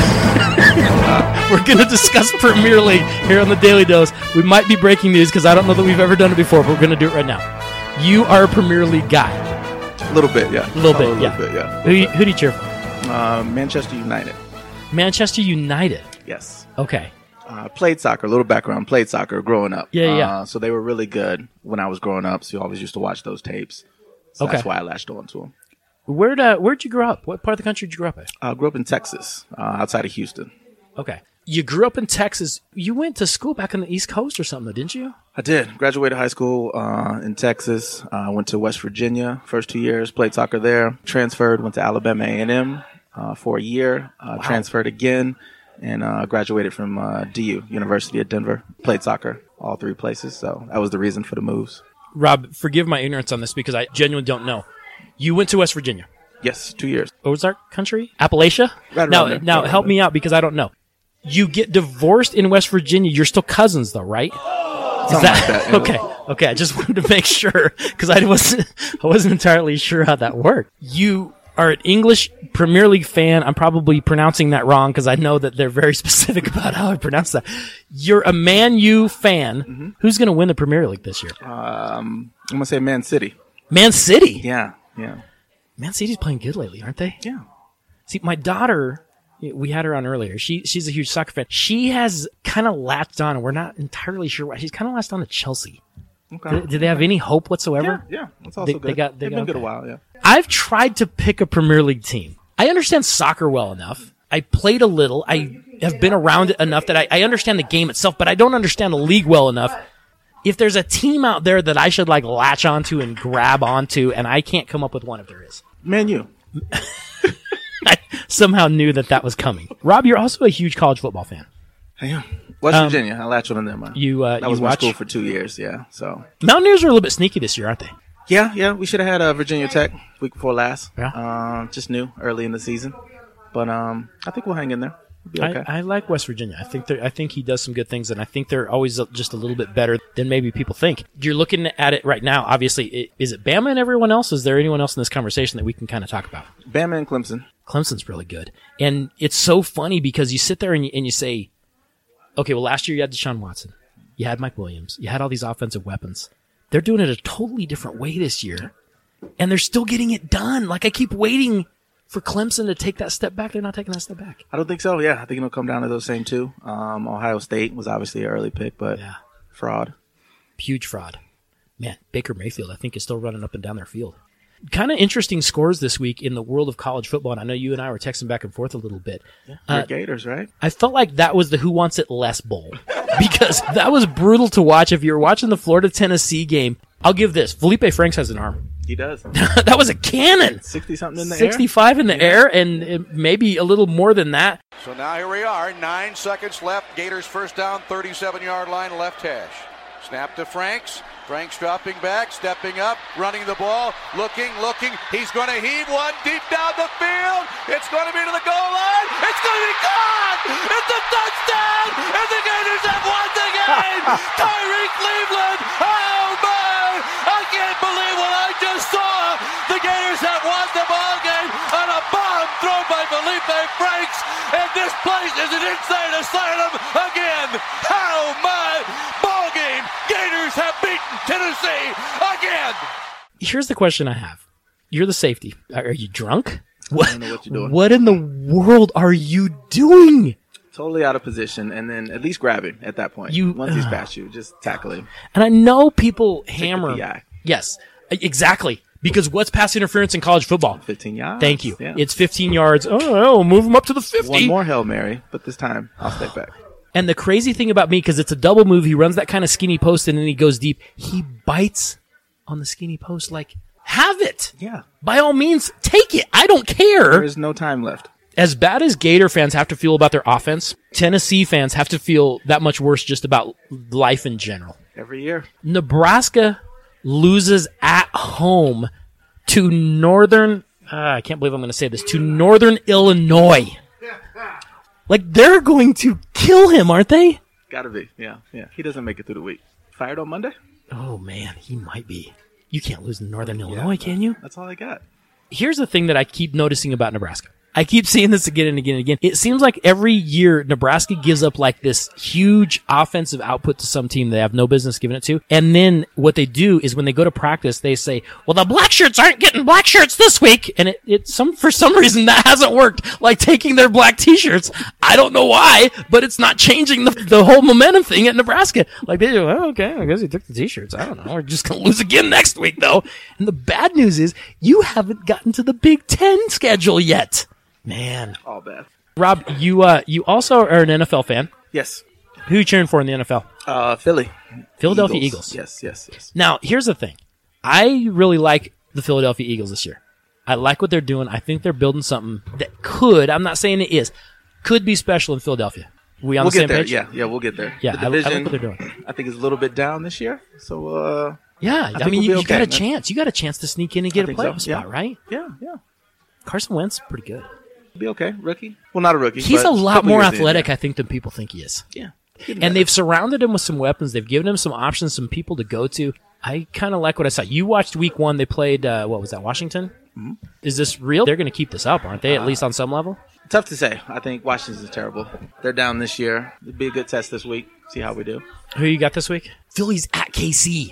We're going to discuss Premier League here on the Daily Dose. We might be breaking news because I don't know that we've ever done it before, but we're going to do it right now. You are a Premier League guy. A little bit, yeah. A little bit, a little yeah. Bit, yeah. Who, you- who do you cheer for? Uh, Manchester United. Manchester United. Yes. Okay. Uh, played soccer, a little background, played soccer growing up. Yeah, yeah. Uh, so they were really good when I was growing up, so you always used to watch those tapes. So Okay. that's why I latched on to them. Where'd, uh, where'd you grow up? What part of the country did you grow up in? I grew up in Texas, uh, outside of Houston. Okay. You grew up in Texas. You went to school back on the East Coast or something, didn't you? I did. Graduated high school uh, in Texas. I uh, went to West Virginia first two years, played soccer there. Transferred, went to Alabama A and M uh, for a year. Uh, wow. Transferred again, and uh, graduated from uh, D U, University of Denver. Played soccer all three places, so that was the reason for the moves. Rob, forgive my ignorance on this because I genuinely don't know. You went to West Virginia. Yes, two years. Ozark country? Appalachia? Right now, there. now right help there. me out because I don't know. You get divorced in West Virginia. You're still cousins, though, right? Is Something that, like that. Yeah. Okay, okay. I just wanted to make sure because I wasn't, I wasn't entirely sure how that worked. You are an English Premier League fan. I'm probably pronouncing that wrong because I know that they're very specific about how I pronounce that. You're a Man U fan. Mm-hmm. Who's going to win the Premier League this year? Um, I'm gonna say Man City. Man City. Yeah, yeah. Man City's playing good lately, aren't they? Yeah. See, my daughter. We had her on earlier. She she's a huge soccer fan. She has kind of latched on. We're not entirely sure why. She's kind of latched on to Chelsea. Okay. Do, do they have any hope whatsoever? Yeah, yeah. That's also they, good. They got, they They've got, been good okay. a while, yeah. I've tried to pick a Premier League team. I understand soccer well enough. I played a little. I have been around it enough that I, I understand the game itself, but I don't understand the league well enough. If there's a team out there that I should like latch onto and grab onto, and I can't come up with one if there is. Man U. I somehow knew that that was coming. Rob, you're also a huge college football fan. I am. West Um, Virginia. I latched on them. You, uh, that you was my watch? school for two years, yeah. So Mountaineers are a little bit sneaky this year, aren't they? Yeah, yeah. We should have had uh, Virginia Tech week before last. Yeah. Uh, just new early in the season. But um, I think we'll hang in there. We'll be okay. I, I like West Virginia. I think they're- I think he does some good things, and I think they're always a- just a little bit better than maybe people think. You're looking at it right now. Obviously, it, is it Bama and everyone else? Is there anyone else in this conversation that we can kind of talk about? Bama and Clemson. Clemson's really good, and it's so funny because you sit there and you, and you say, okay, well, last year you had Deshaun Watson, you had Mike Williams, you had all these offensive weapons. They're doing it a totally different way this year, and they're still getting it done. Like I keep waiting for Clemson to take that step back. They're not taking that step back. I don't think so. Yeah, I think it'll come down to those same two. Um, Ohio State was obviously an early pick, but Yeah. fraud. Huge fraud. Man, Baker Mayfield, I think, is still running up and down their field. Kind of interesting scores this week in the world of college football, and I know you and I were texting back and forth a little bit. Yeah, Uh, Gators, right? I felt like that was the Who Wants It Less Bowl because that was brutal to watch. If you were watching the Florida-Tennessee game, I'll give this. Felipe Franks has an arm. He does. That was a cannon. sixty-something in the sixty-five air? in the air, and uh, maybe a little more than that. So now here we are, nine seconds left. Gators first down, thirty-seven-yard line, left hash. Snap to Franks. Franks dropping back, stepping up, running the ball, looking, looking. He's going to heave one deep down the field. It's going to be to the goal line. It's going to be gone. It's a touchdown, and the Gators have won the game. Tyree Cleveland. Oh, my. I can't believe what I just saw. The Gators have won the ball game on a bomb thrown by Felipe Franks, and this place is an insane asylum again. Oh, my. Ball game. Gators have beaten Tennessee again. Here's the question I have. You're the safety. Are you drunk? What, I don't know what you're doing. What in the world are you doing? Totally out of position, and then at least grab him at that point. You- Once he's past you, just tackle him. And I know people the hammer. P I. Yes, exactly. Because what's pass interference in college football? fifteen yards. Thank you. Yeah. It's fifteen yards. Oh, oh, move them up to the fifty. One more Hail Mary, but this time I'll step back. And the crazy thing about me, because it's a double move, he runs that kind of skinny post and then he goes deep. He bites on the skinny post like, have it. Yeah. By all means, take it. I don't care. There is no time left. As bad as Gator fans have to feel about their offense, Tennessee fans have to feel that much worse just about life in general. Every year. Nebraska loses at home to Northern, uh, I can't believe I'm going to say this, to Northern Illinois. Like, they're going to kill him, aren't they? Gotta be. Yeah, yeah. He doesn't make it through the week. Fired on Monday? Oh, man, he might be. You can't lose to Northern Illinois, can you? That's all I got. Here's the thing that I keep noticing about Nebraska. I keep seeing this again and again and again. It seems like every year Nebraska gives up like this huge offensive output to some team they have no business giving it to. And then what they do is when they go to practice, they say, well, the black shirts aren't getting black shirts this week. And it, it some, for some reason that hasn't worked. Like taking their black t-shirts. I don't know why, but it's not changing the, the whole momentum thing at Nebraska. Like they do, oh, okay, I guess he took the t-shirts. I don't know. We're just going to lose again next week though. And the bad news is you haven't gotten to the Big Ten schedule yet. Man. All bad. Rob, you uh, you also are an N F L fan. Yes. Who are you cheering for in the N F L? Uh, Philly. Philadelphia Eagles. Yes, yes, yes. Now, here's the thing. I really like the Philadelphia Eagles this year. I like what they're doing. I think they're building something that could, I'm not saying it is, could be special in Philadelphia. We on we'll the same get there. page? Yeah, yeah, we'll get there. Yeah, the I, division, I like what they're doing. I think it's a little bit down this year. So, uh, yeah, I, I mean, we'll you, you okay. got a chance. You got a chance to sneak in and get I a think so. playoff spot, Yeah. right? Yeah, yeah. Carson Wentz, pretty good. Be okay. Rookie? Well, not a rookie. He's but a lot couple more years in, athletic, yeah. I think, than people think he is. Yeah. And they've surrounded him with some weapons. They've given him some options, some people to go to. I kind of like what I saw. You watched week one. They played, uh, what was that, Washington? Mm-hmm. Is this real? They're going to keep this up, aren't they, at Uh, least on some level? Tough to say. I think Washington's terrible. They're down this year. It'd be a good test this week. See how we do. Who you got this week? Philly's at K C.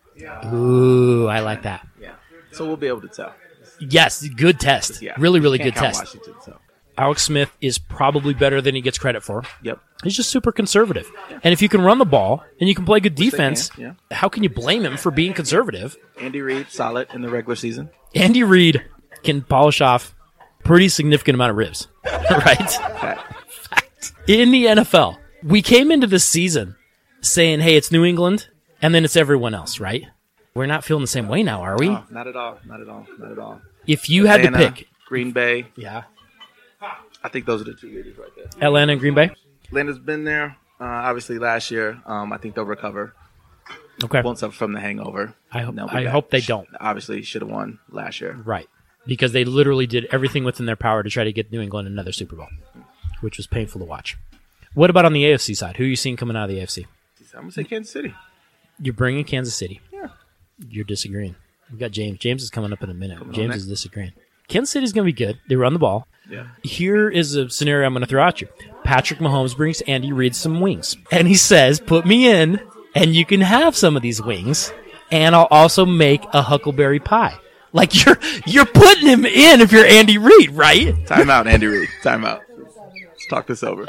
Ooh, I like that. Yeah. So we'll be able to tell. Yes, good test. Yeah. Really, really Can't good count test. Washington, so. Alex Smith is probably better than he gets credit for. Yep. He's just super conservative. And if you can run the ball and you can play good Which they defense, can, yeah. how can you blame him for being conservative? Andy Reid, solid in the regular season. Andy Reid can polish off pretty significant amount of ribs, right? Fact. In the N F L, we came into this season saying, hey, it's New England, and then it's everyone else, right? We're not feeling the same way now, are we? No, not at all. Not at all. Not at all. If you had to Atlanta, pick. Green Bay. Yeah. I think those are the two leaders right there. Atlanta and Green Bay? Atlanta's been there. Uh, obviously, last year. Um, I think they'll recover. Okay. Won't suffer from the hangover. I hope, They'll be I back. hope they don't. Obviously, should have won last year. Right. Because they literally did everything within their power to try to get New England another Super Bowl, which was painful to watch. What about on the A F C side? Who are you seeing coming out of the A F C? I'm going to say Kansas City. You're bringing Kansas City. Yeah. You're disagreeing. We've got James. James is coming up in a minute. Coming James on is disagreeing. Kansas City's going to be good. They run the ball. Yeah. Here is a scenario I'm going to throw at you. Patrick Mahomes brings Andy Reid some wings. And he says, put me in, and you can have some of these wings, and I'll also make a huckleberry pie. Like, you're you're putting him in if you're Andy Reid, right? Time out, Andy Reid. Time out. Let's talk this over.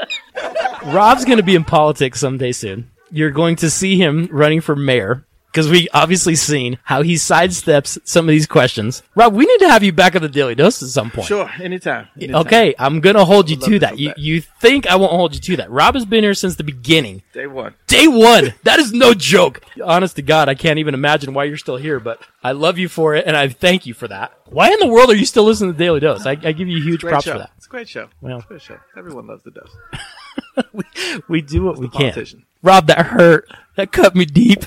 Rob's going to be in politics someday soon. You're going to see him running for mayor, because we obviously seen how he sidesteps some of these questions. Rob, we need to have you back at the Daily Dose at some point. Sure, anytime. anytime. Okay, I'm going to hold you Would love to to that. come You, back. you think I won't hold you to that. Rob has been here since the beginning. Day one. Day one. That is no joke. Honest to God, I can't even imagine why you're still here, but I love you for it, and I thank you for that. Why in the world are you still listening to the Daily Dose? I, I give you huge Great props show. for that. It's a great show. Well. It's a great show. Everyone loves the Dose. we, we do what we the can. politician. Rob, that hurt. That cut me deep.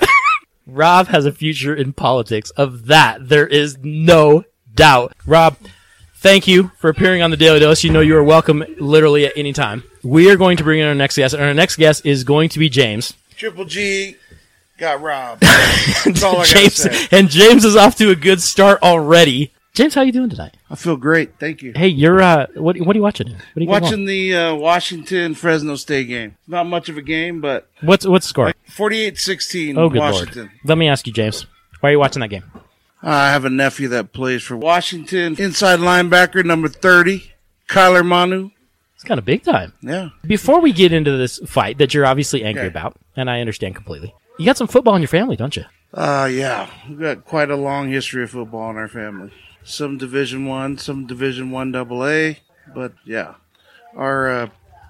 Rob has a future in politics. Of that, there is no doubt. Rob, thank you for appearing on the Daily Dose. You know you are welcome literally at any time. We are going to bring in our next guest, and our next guest is going to be James. Triple G got robbed. That's all I gotta James, say. and James is off to a good start already. James, how you doing tonight? I feel great. Thank you. Hey, you're uh, what? What are you watching? What are you Watching the uh, Washington Fresno State game. Not much of a game, but What's what's the score? forty-eight sixteen Oh, good Washington. lord! Let me ask you, James. Why are you watching that game? I have a nephew that plays for Washington. Inside linebacker number thirty, Kyler Manu. It's kind of big time. Yeah. Before we get into this fight that you're obviously angry Okay. about, and I understand completely, you got some football in your family, don't you? Uh, yeah. We've got quite a long history of football in our family. Some Division One, some Division One Double A, but yeah. Our uh,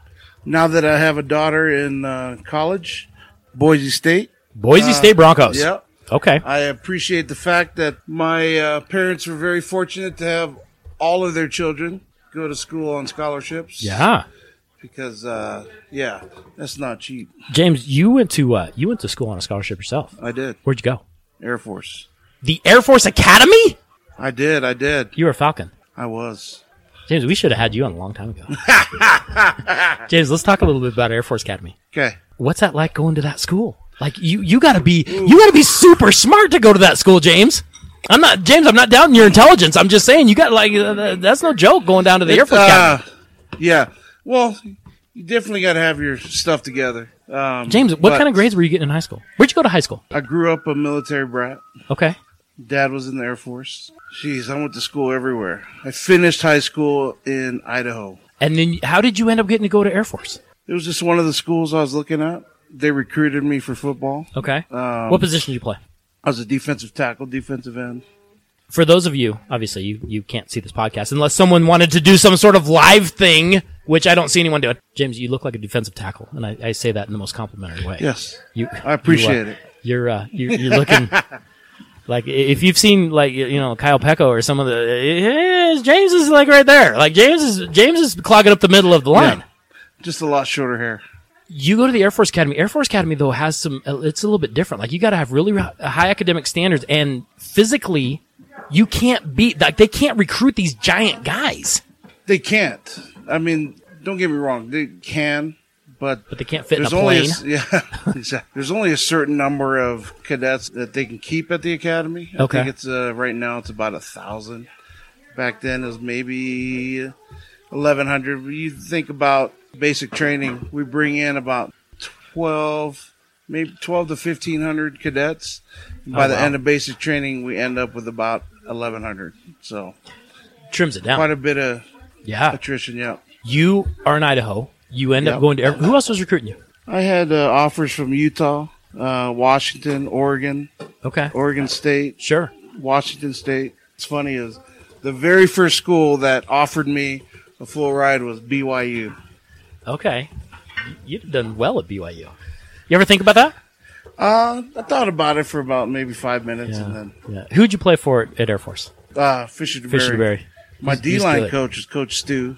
now that I have a daughter in uh, college, Boise State. Boise Uh, State Broncos. Yeah. Okay. I appreciate the fact that my uh, parents were very fortunate to have all of their children go to school on scholarships. Yeah. Because, uh, yeah, that's not cheap. James, you went to uh, you went to school on a scholarship yourself. I did. Where'd you go? Air Force. The Air Force Academy? I did. I did. You were a Falcon. I was. James, we should have had you on a long time ago. James, let's talk a little bit about Air Force Academy. Okay. What's that like going to that school? Like you, you gotta be, you gotta be super smart to go to that school, James. I'm not, James. I'm not doubting your intelligence. I'm just saying you got like uh, that's no joke going down to the Air Force uh, Academy. Yeah. Well, you definitely got to have your stuff together. Um, James, what but kind of grades were you getting in high school? Where'd you go to high school? I grew up a military brat. Okay. Dad was in the Air Force. Jeez, I went to school everywhere. I finished high school in Idaho. And then, how did you end up getting to go to Air Force? It was just one of the schools I was looking at. They recruited me for football. Okay. Um, What position did you play? I was a defensive tackle, defensive end. For those of you, obviously, you, you can't see this podcast unless someone wanted to do some sort of live thing, which I don't see anyone doing. James, you look like a defensive tackle, and I, I say that in the most complimentary way. Yes, you, I appreciate you, uh, it. You're, uh, you're you're looking like if you've seen like you know Kyle Pecco or some of the eh, James is like right there. Like James is James is clogging up the middle of the line. Yeah, just a lot shorter hair. You go to the Air Force Academy. Air Force Academy though has some. It's a little bit different. Like you got to have really high academic standards, and physically, you can't beat. Like they can't recruit these giant guys. They can't. I mean, don't get me wrong. They can, but but they can't fit in a there's only plane. A, yeah, exactly. There's only a certain number of cadets that they can keep at the academy. I Okay. think it's uh, right now it's about a thousand. Back then it was maybe eleven hundred. You think about basic training, we bring in about twelve, maybe twelve to fifteen hundred cadets. And by Oh, the wow. end of basic training, we end up with about eleven hundred. So Trims it down. quite a bit of Yeah. attrition. Yeah. You are in Idaho. You end up Yep. going to Air. Who else was recruiting you? I had uh, offers from Utah, uh, Washington, Oregon, Okay. Oregon State, Sure. Washington State. It's funny is the very first school that offered me a full ride was B Y U. Okay. You've done well at B Y U. You ever think about that? Uh, I thought about it for about maybe five minutes, Yeah. and then Yeah. Who'd you play for at Air Force? uh, Fisher DeBerry. Fisher DeBerry. My He's- he's D-line good. coach is Coach Stu,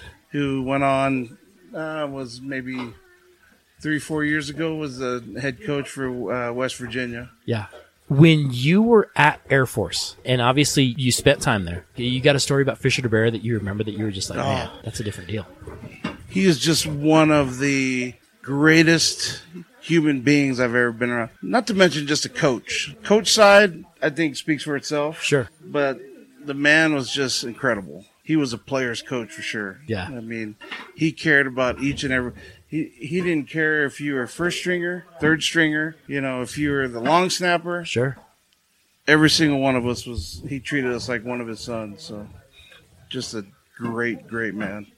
who went on uh, was maybe three, four years ago was the head coach for uh, West Virginia. Yeah. When you were at Air Force, and obviously you spent time there, you got a story about Fisher DeBerry that you remember that you were just like, Oh. man, that's a different deal. He is just one of the greatest human beings I've ever been around. Not to mention just a coach. Coach side, I think, speaks for itself. Sure. But the man was just incredible. He was a player's coach for sure. Yeah. I mean, he cared about each and every. He he didn't care if you were first stringer, third stringer. You know, if you were the long snapper. Sure. Every single one of us was. He treated us like one of his sons. So, just a great, great man.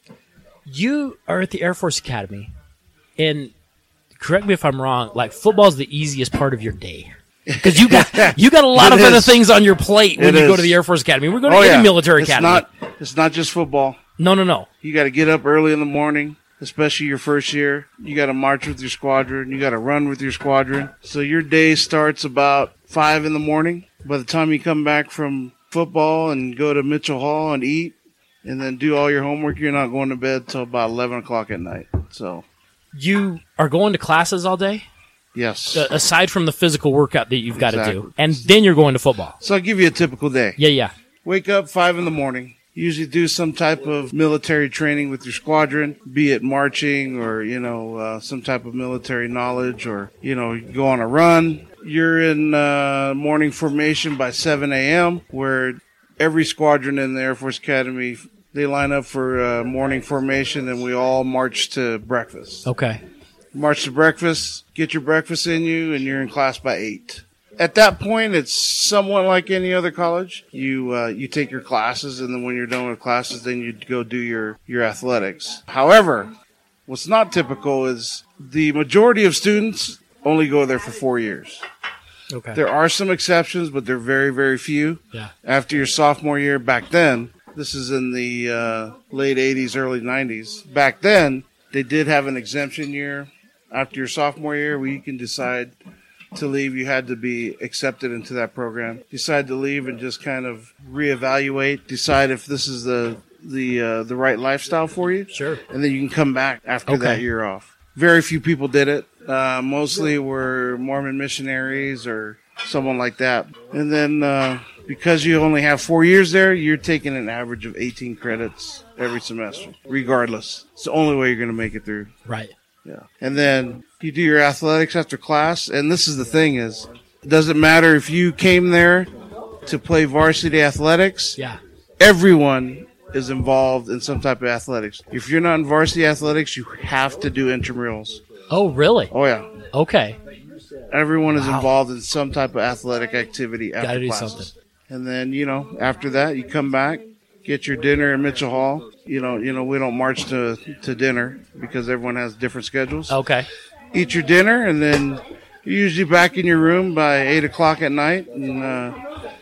You are at the Air Force Academy, and correct me if I'm wrong, like football is the easiest part of your day. Because you got you got a lot It of other is. thing on your plate when It you go is. to the Air Force Academy. We're going Oh, to any yeah. military it's academy. Not, it's not just football. No, no, no. You got to get up early in the morning, especially your first year. You got to march with your squadron. You got to run with your squadron. So your day starts about five in the morning. By the time you come back from football and go to Mitchell Hall and eat and then do all your homework, you're not going to bed till about eleven o'clock at night. So, You are going to classes all day, yes. uh, aside from the physical workout that you've got to Exactly. do, and then you're going to football. So I'll give you a typical day. Yeah, yeah. Wake up five in the morning. Usually do some type of military training with your squadron, be it marching or, you know, uh, some type of military knowledge or, you know, you go on a run. You're in uh, morning formation by seven a.m. where every squadron in the Air Force Academy, they line up for uh, morning formation and we all march to breakfast. Okay. March to breakfast, get your breakfast in you, and you're in class by eight. At that point, it's somewhat like any other college. You uh, you take your classes, and then when you're done with classes, then you go do your, your athletics. However, what's not typical is the majority of students only go there for four years. Okay. There are some exceptions, but they're very, very few. Yeah. After your sophomore year, back then, this is in the uh, late eighties, early nineties. Back then, they did have an exemption year. After your sophomore year, where you can decide to leave, you had to be accepted into that program. Decide to leave and just kind of reevaluate, decide if this is the the uh, the right lifestyle for you. Sure. And then you can come back after Okay. that year off. Very few people did it. Uh, mostly were Mormon missionaries or someone like that. And then uh, because you only have four years there, you're taking an average of eighteen credits every semester, regardless. It's the only way you're going to make it through. Right. Yeah. And then you do your athletics after class. And this is the thing is, it doesn't matter if you came there to play varsity athletics. Yeah. Everyone is involved in some type of athletics. If you're not in varsity athletics, you have to do intramurals. Oh, really? Oh, yeah. Okay. Everyone is Wow. involved in some type of athletic activity after Gotta do classes. something. And then, you know, after that, you come back, get your dinner in Mitchell Hall. You know, you know, we don't march to, to dinner because everyone has different schedules. Okay. Eat your dinner, and then you're usually back in your room by eight o'clock at night. And uh,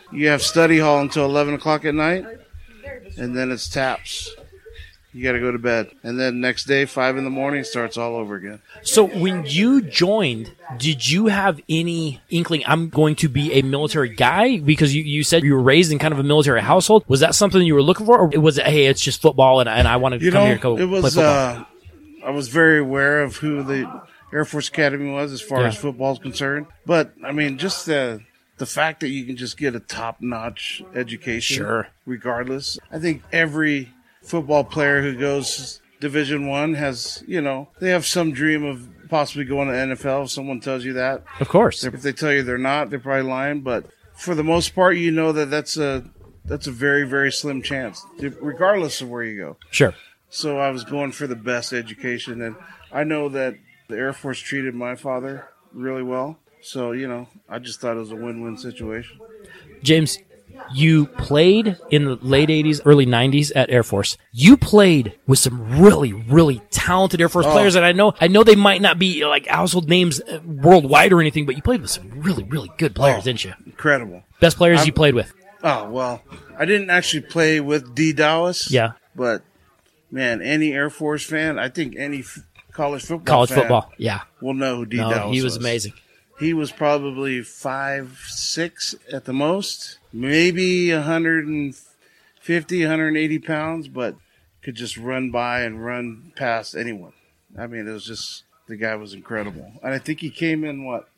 You have study hall until eleven o'clock at night, and then it's taps. You got to go to bed. And then next day, five in the morning, starts all over again. So when you joined, did you have any inkling, I'm going to be a military guy? Because you, you said you were raised in kind of a military household. Was that something you were looking for? Or was it, hey, it's just football and, and I want to you come know, here to go it was, play football? Uh, I was very aware of who the Air Force Academy was as far Yeah. as football is concerned. But, I mean, just the, the fact that you can just get a top-notch education, Sure. regardless. I think every football player who goes Division One has, you know, they have some dream of possibly going to N F L if someone tells you that. Of course. If they tell you they're not, they're probably lying. But for the most part, you know that that's a, that's a very, very slim chance, regardless of where you go. Sure. So I was going for the best education, and I know that the Air Force treated my father really well. So, you know, I just thought it was a win-win situation. James, you played in the late eighties, early nineties at Air Force. You played with some really, really talented Air Force Oh. players, and I know, I know they might not be like household names uh, worldwide or anything, but you played with some really, really good players, Oh, didn't you? Incredible. Best players I'm- you played with? Oh, well, I didn't actually play with D. Dallas. Yeah. But, man, any Air Force fan, I think any f- college football College fan football, yeah. will know who D. No, Dallas he was amazing. He was probably five six at the most, maybe one fifty, one eighty pounds, but could just run by and run past anyone. I mean, it was just, the guy was incredible. And I think he came in, what,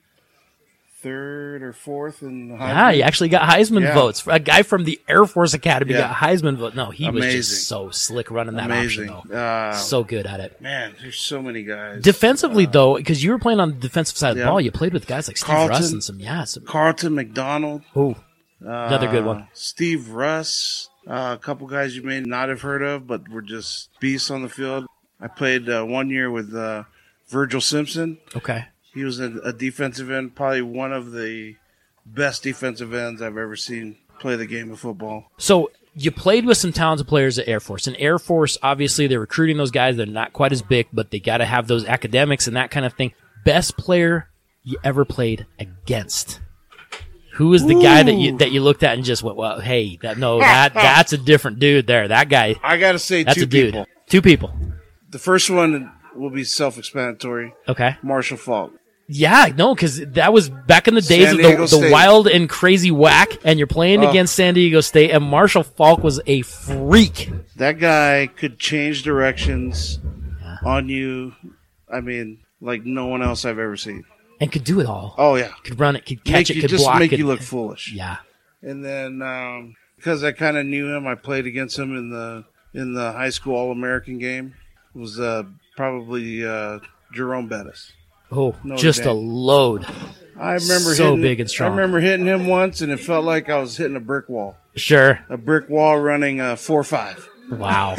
third or fourth in the Heisman? Yeah, he actually got Heisman Yeah. votes. A guy from the Air Force Academy Yeah. got Heisman vote. No, he was Amazing. just so slick running that Amazing. option, though. Uh, so good at it. Man, there's so many guys. Defensively, though, because you were playing on the defensive side of the Yeah. ball, you played with guys like Steve Carlton- Russ and some, yeah, some. Carlton McDonald. Ooh, another good one. Uh, Steve Russ. Uh, a couple guys you may not have heard of, but were just beasts on the field. I played uh, one year with uh, Virgil Simpson. Okay. He was a, a defensive end, probably one of the best defensive ends I've ever seen play the game of football. So you played with some talented players at Air Force. And Air Force, obviously, they're recruiting those guys. They're not quite as big, but they got to have those academics and that kind of thing. Best player you ever played against? Who was the Ooh. guy that you that you looked at and just went, well, hey, that no, that that's a different dude there. That guy. I got to say that's two a dude. people. Two people. The first one will be self-explanatory. Okay. Marshall Faulk. Yeah, no, because that was back in the days San of Diego the, the State. wild and crazy whack, and you're playing Oh. against San Diego State, and Marshall Faulk was a freak. That guy could change directions on you. I mean, like no one else I've ever seen. And could do it all. Oh yeah, could run it, could catch make it, you, could just block make it. you look foolish. Yeah. And then um, because I kind of knew him, I played against him in the in the high school All American game. It was uh, probably uh, Jerome Bettis. Oh, Notre just a Dame. load. I remember so hitting, big and strong. I remember hitting him once, and it felt like I was hitting a brick wall. Sure. A brick wall running uh, four five. Wow.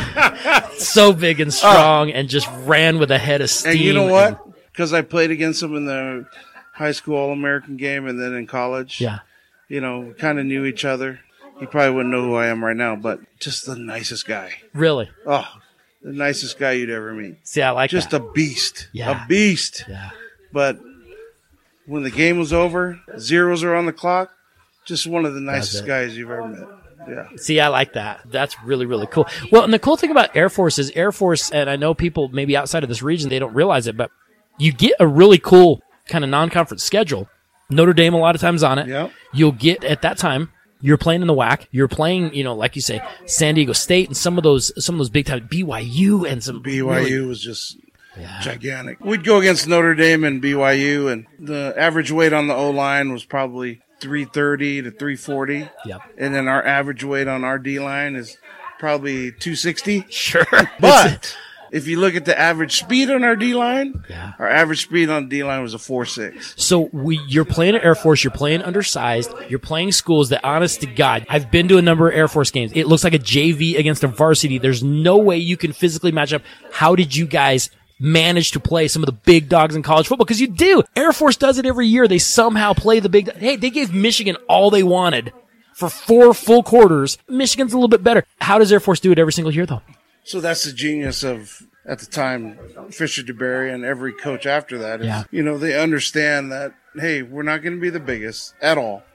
So big and strong, and just ran with a head of steam. And you know what? Because I played against him in the high school All American game, and then in college. Yeah. You know, kind of knew each other. He probably wouldn't know who I am right now, but just the nicest guy. Really? Oh, the nicest guy you'd ever meet. See, I like just that. a beast. Yeah. A beast. Yeah. But when the game was over, zeros are on the clock, just one of the nicest it. guys you've ever met. Yeah. See, I like that. That's really, really cool. Well, and the cool thing about Air Force is Air Force, and I know people maybe outside of this region, they don't realize it, but you get a really cool kind of non-conference schedule. Notre Dame a lot of times on it. Yep. You'll get, at that time, you're playing in the W A C. You're playing, you know, like you say, San Diego State and some of those some of those big time B Y U and some B Y U really, was just gigantic. We'd go against Notre Dame and B Y U, and the average weight on the O-line was probably three thirty to three forty. Yep. And then our average weight on our D-line is probably two sixty. Sure. But if you look at the average speed on our D-line, yeah. our average speed on D-line was a four six. So we, you're playing at Air Force, you're playing undersized, you're playing schools that, honest to God, I've been to a number of Air Force games. It looks like a J V against a varsity. There's no way you can physically match up. How did you guys manage to play some of the big dogs in college football? Because you do. Air Force does it every year. They somehow play the big. Hey, they gave Michigan all they wanted for four full quarters. Michigan's a little bit better. How does Air Force do it every single year, though? So that's the genius of, at the time, Fisher DeBerry and every coach after that. Is, Yeah. You know, they understand that, hey, we're not going to be the biggest at all.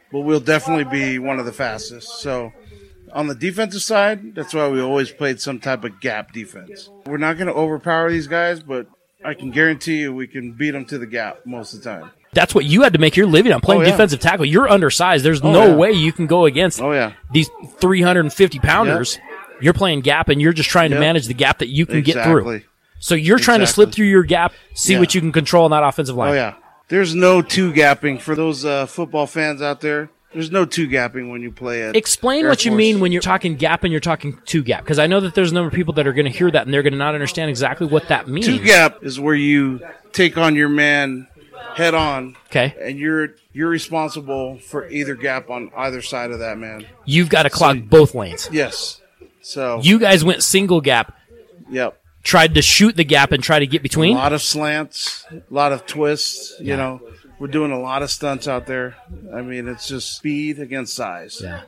but we'll definitely be one of the fastest. So on the defensive side, that's why we always played some type of gap defense. We're not going to overpower these guys, but I can guarantee you we can beat them to the gap most of the time. That's what you had to make your living on, playing Oh, yeah. defensive tackle. You're undersized. There's Oh, no yeah. way you can go against Oh, yeah. these three hundred fifty pounders. You're playing gap, and you're just trying to Yep. manage the gap that you can get Exactly. through. So you're trying to Exactly. slip through your gap, see Yeah. what you can control on that offensive line. Oh, yeah. There's no two-gapping. For those uh, football fans out there, there's no two-gapping when you play at Explain Air what you Force. mean when you're talking gap and you're talking two gap, because I know that there's a number of people that are going to hear that and they're going to not understand exactly what that means. Two gap is where you take on your man head on. Okay. And you're you're responsible for either gap on either side of that man. You've got to clog both lanes. Yes. So You guys went single gap, Yep. tried to shoot the gap and try to get between. A lot of slants, a lot of twists, you know. We're doing a lot of stunts out there. I mean, it's just speed against size. Yeah.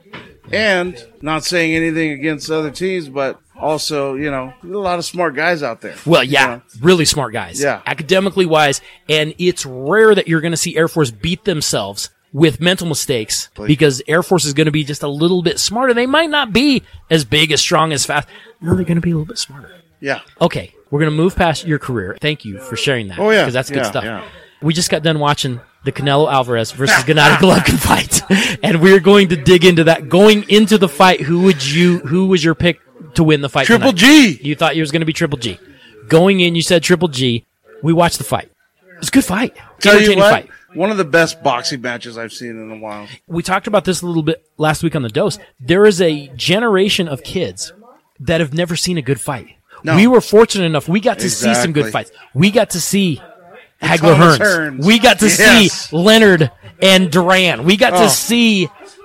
And not saying anything against other teams, but also, you know, there's a lot of smart guys out there. Well, yeah, You know? really smart guys. Yeah. Academically wise, and it's rare that you're going to see Air Force beat themselves with mental mistakes because Air Force is going to be just a little bit smarter. They might not be as big, as strong, as fast. No, they're going to be a little bit smarter. Yeah. Okay, we're going to move past your career. Thank you for sharing that. Oh, yeah. Because that's good Yeah, stuff. yeah. We just got done watching the Canelo Alvarez versus Gennady Golovkin fight, and we're going to dig into that. Going into the fight, who would you? Who was your pick to win the fight? Triple tonight? G. You thought you was going to be Triple G. Going in, you said Triple G. We watched the fight. It was a good fight. Tell you Entertaining what, fight. one of the best boxing matches I've seen in a while. We talked about this a little bit last week on the Dose. There is a generation of kids that have never seen a good fight. No. We were fortunate enough. We got to see some good Exactly. fights. We got to see Hagler Thomas Hearns. Hearns. We got to Yes. see Leonard and Duran. We got Oh. to see,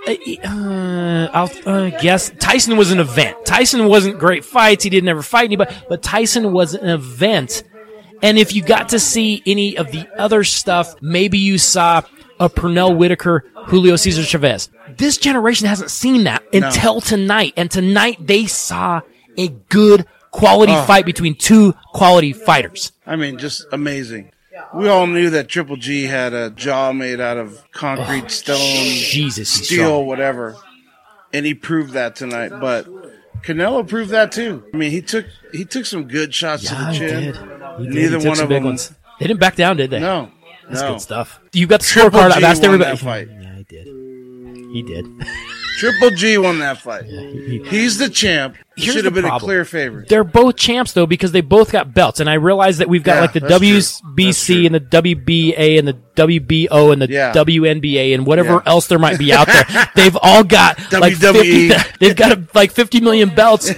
uh, I'll uh, guess, Tyson was an event. Tyson wasn't great fights. He didn't ever fight anybody, but Tyson was an event. And if you got to see any of the other stuff, maybe you saw a Pernell Whitaker, Julio Cesar Chavez. This generation hasn't seen that No. until tonight. And tonight they saw a good quality Oh. fight between two quality fighters. I mean, just amazing. We all knew that Triple G had a jaw made out of concrete, Oh, stone, Jesus, he's steel, strong. whatever, and he proved that tonight. But Canelo proved that too. I mean, he took he took some good shots Yeah, to the he chin. did. He did. Neither He took one some of big them. ones. They didn't back down, did they? No, That's no. good stuff. You got the Triple scorecard. G I've asked won everybody. that fight. Yeah, he did. He did. Triple G won that fight. He's the champ. He Here's should have the been a problem. clear favorite. They're both champs though because they both got belts, and I realize that we've got Yeah, like the that's W true. B C and the W B A and the W B O and the Yeah. W N B A and whatever Yeah. else there might be out there. They've all got like W W E. fifty. They've got like fifty million belts.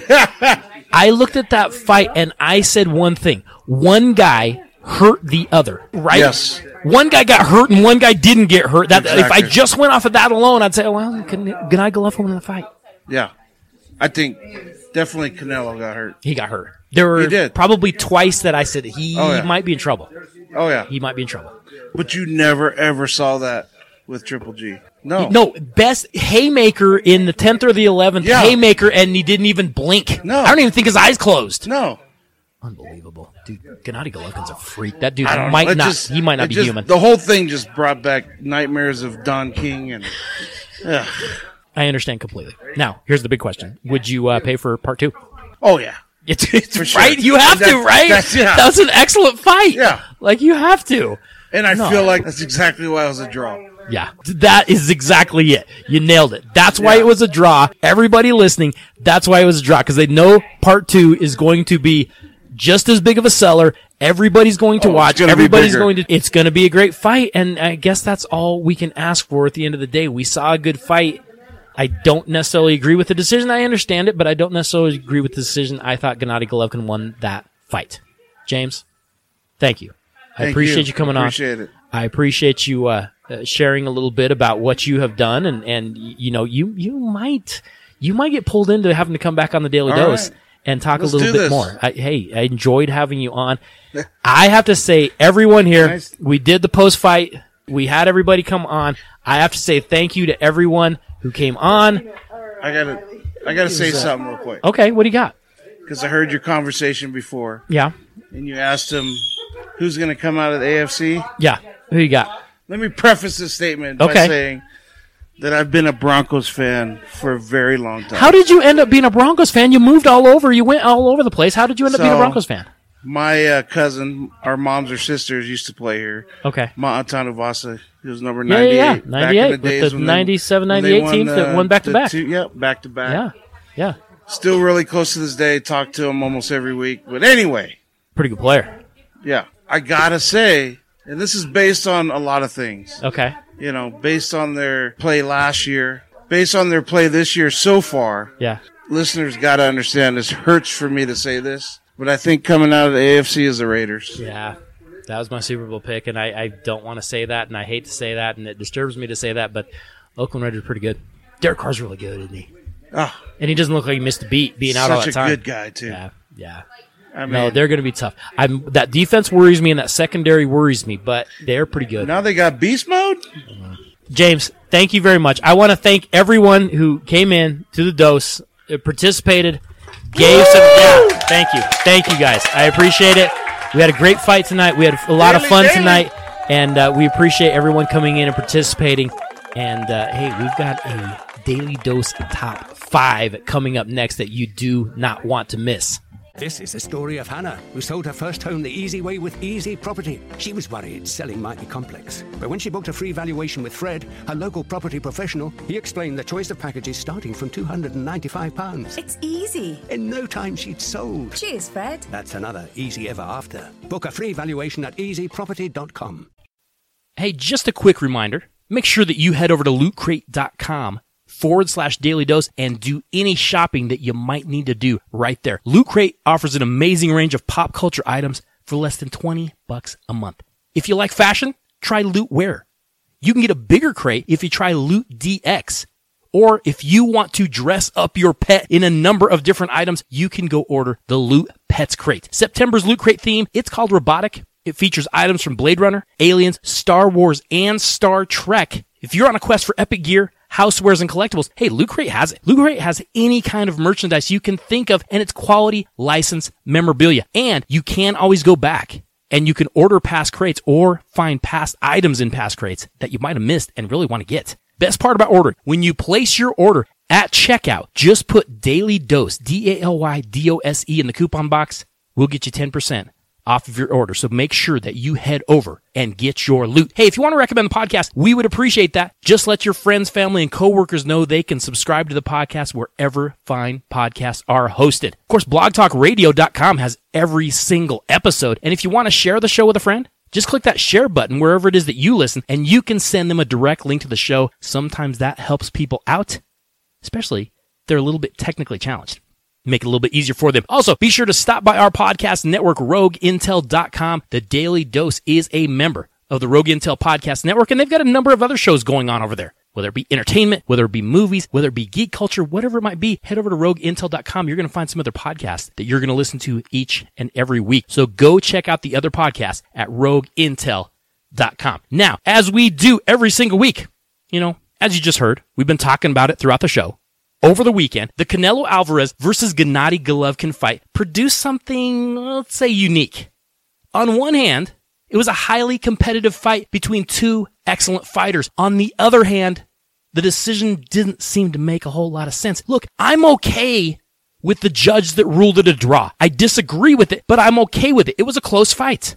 I looked at that fight and I said one thing: one guy hurt the other, right? Yes. One guy got hurt and one guy didn't get hurt. That if I Exactly. just went off of that alone, I'd say, oh, well, Gennady Golovkin won the fight. Yeah, I think definitely Canelo got hurt. He got hurt. There were He did. probably twice that I said he Oh, yeah. might be in trouble. Oh yeah, He might be in trouble. but you never ever saw that with Triple G. No, No, best haymaker in the tenth or the eleventh Yeah. haymaker, and he didn't even blink. No. I don't even think his eyes closed. no. Unbelievable, dude. Gennady Golovkin's a freak. That dude I don't might know. It not. just- he might not it be just- human. The whole thing just brought back nightmares of Don King and. Ugh. I understand completely. Now, here's the big question: would you uh, pay for part two? Oh yeah, It's, it's For sure. right. You have to, That's- right? that's- yeah. That was an excellent fight. Yeah. like you have to. and I No. feel like that's exactly why it was a draw. Yeah, that is exactly it. You nailed it. That's why Yeah. it was a draw. Everybody listening, that's why it was a draw, because they know part two is going to be just as big of a seller. Everybody's going to Oh, it's watch. gonna be Everybody's bigger. going to. It's going to be a great fight, and I guess that's all we can ask for at the end of the day. We saw a good fight. I don't necessarily agree with the decision. I understand it, but I don't necessarily agree with the decision. I thought Gennady Golovkin won that fight. James, thank you. I Thank appreciate you. you, coming Appreciate on. it. I appreciate you uh, uh, sharing a little bit about what you have done, and and y- you know you you might you might get pulled into having to come back on the Daily All Dose right. and talk Let's a little do bit this. more. I, hey, I enjoyed having you on. I have to say, everyone here, Nice. we did the post fight. We had everybody come on. I have to say thank you to everyone who came on. I gotta, I gotta say something real quick Okay, what do you got? because I heard your conversation before, Yeah, and you asked him who's going to come out of the A F C. yeah. Who you got? Let me preface this statement Okay. by saying that I've been a Broncos fan for a very long time. How did you end up being a Broncos fan? You moved all over. You went all over the place. How did you end up So, being a Broncos fan? My uh, cousin, our moms or sisters used to play here. Okay. Ma Tanuvasa. He was number Yeah, ninety-eight. yeah, yeah. Back in ninety-eight, the days with the when they- ninety-seven, when they ninety-eight won, teams that uh, won back-to-back. the two- Yep, back to back. Yeah, yeah. Still really close to this day. Talk to him almost every week. But anyway. Pretty good player. Yeah. I gotta say, and this is based on a lot of things. Okay. You know, based on their play last year, based on their play this year so far. Yeah. Listeners gotta understand, this hurts for me to say this, but I think coming out of the A F C is the Raiders. Yeah. That was my Super Bowl pick, and I, I don't want to say that, and I hate to say that, and it disturbs me to say that, but Oakland Raiders are pretty good. Derek Carr's really good, isn't he? Oh, and he doesn't look like he missed a beat being out all such that a time. good guy, too. Yeah, yeah. I mean, no, they're going to be tough. I'm that defense worries me, and that secondary worries me, but they're pretty good. Now they got beast mode? James, thank you very much. I want to thank everyone who came in to the dose, uh, participated, gave some. Yeah, thank you. Thank you, guys. I appreciate it. We had a great fight tonight. We had a lot of fun tonight, and uh, we appreciate everyone coming in and participating. And, uh, hey, we've got a Daily Dose Top five coming up next that you do not want to miss. This is the story of Hannah, who sold her first home the easy way with Easy Property. She was worried selling might be complex. But when she booked a free valuation with Fred, her local property professional, he explained the choice of packages starting from two hundred ninety-five pounds. It's easy. In no time, she'd sold. Cheers, Fred. That's another easy ever after. Book a free valuation at easy property dot com. Hey, just a quick reminder. Make sure that you head over to loot crate dot com forward slash daily dose and do any shopping that you might need to do right there. Loot Crate offers an amazing range of pop culture items for less than twenty bucks a month. If you like fashion, try Loot Wear. You can get a bigger crate if you try Loot D X. Or if you want to dress up your pet in a number of different items, you can go order the Loot Pets Crate. September's Loot Crate theme, it's called Robotic. It features items from Blade Runner, Aliens, Star Wars, and Star Trek. If you're on a quest for epic gear, housewares, and collectibles, hey, Loot Crate has it. Loot Crate has any kind of merchandise you can think of, and it's quality, licensed memorabilia. And you can always go back, and you can order past crates or find past items in past crates that you might have missed and really want to get. Best part about ordering, when you place your order at checkout, just put Daily Dose, D A L Y D O S E in the coupon box. We'll get you ten percent off of your order. So make sure that you head over and get your loot. Hey, if you want to recommend the podcast, we would appreciate that. Just let your friends, family, and coworkers know they can subscribe to the podcast wherever fine podcasts are hosted. Of course, blog talk radio dot com has every single episode. And if you want to share the show with a friend, just click that share button wherever it is that you listen, and you can send them a direct link to the show. Sometimes that helps people out, especially if they're a little bit technically challenged. Make it a little bit easier for them. Also, be sure to stop by our podcast network, rogue intel dot com. The Daily Dose is a member of the Rogue Intel Podcast Network, and they've got a number of other shows going on over there. Whether it be entertainment, whether it be movies, whether it be geek culture, whatever it might be, head over to rogue intel dot com. You're going to find some other podcasts that you're going to listen to each and every week. So go check out the other podcasts at rogue intel dot com. Now, as we do every single week, you know, as you just heard, we've been talking about it throughout the show. Over the weekend, the Canelo Alvarez versus Gennady Golovkin fight produced something, let's say, unique. On one hand, it was a highly competitive fight between two excellent fighters. On the other hand, the decision didn't seem to make a whole lot of sense. Look, I'm okay with the judge that ruled it a draw. I disagree with it, but I'm okay with it. It was a close fight.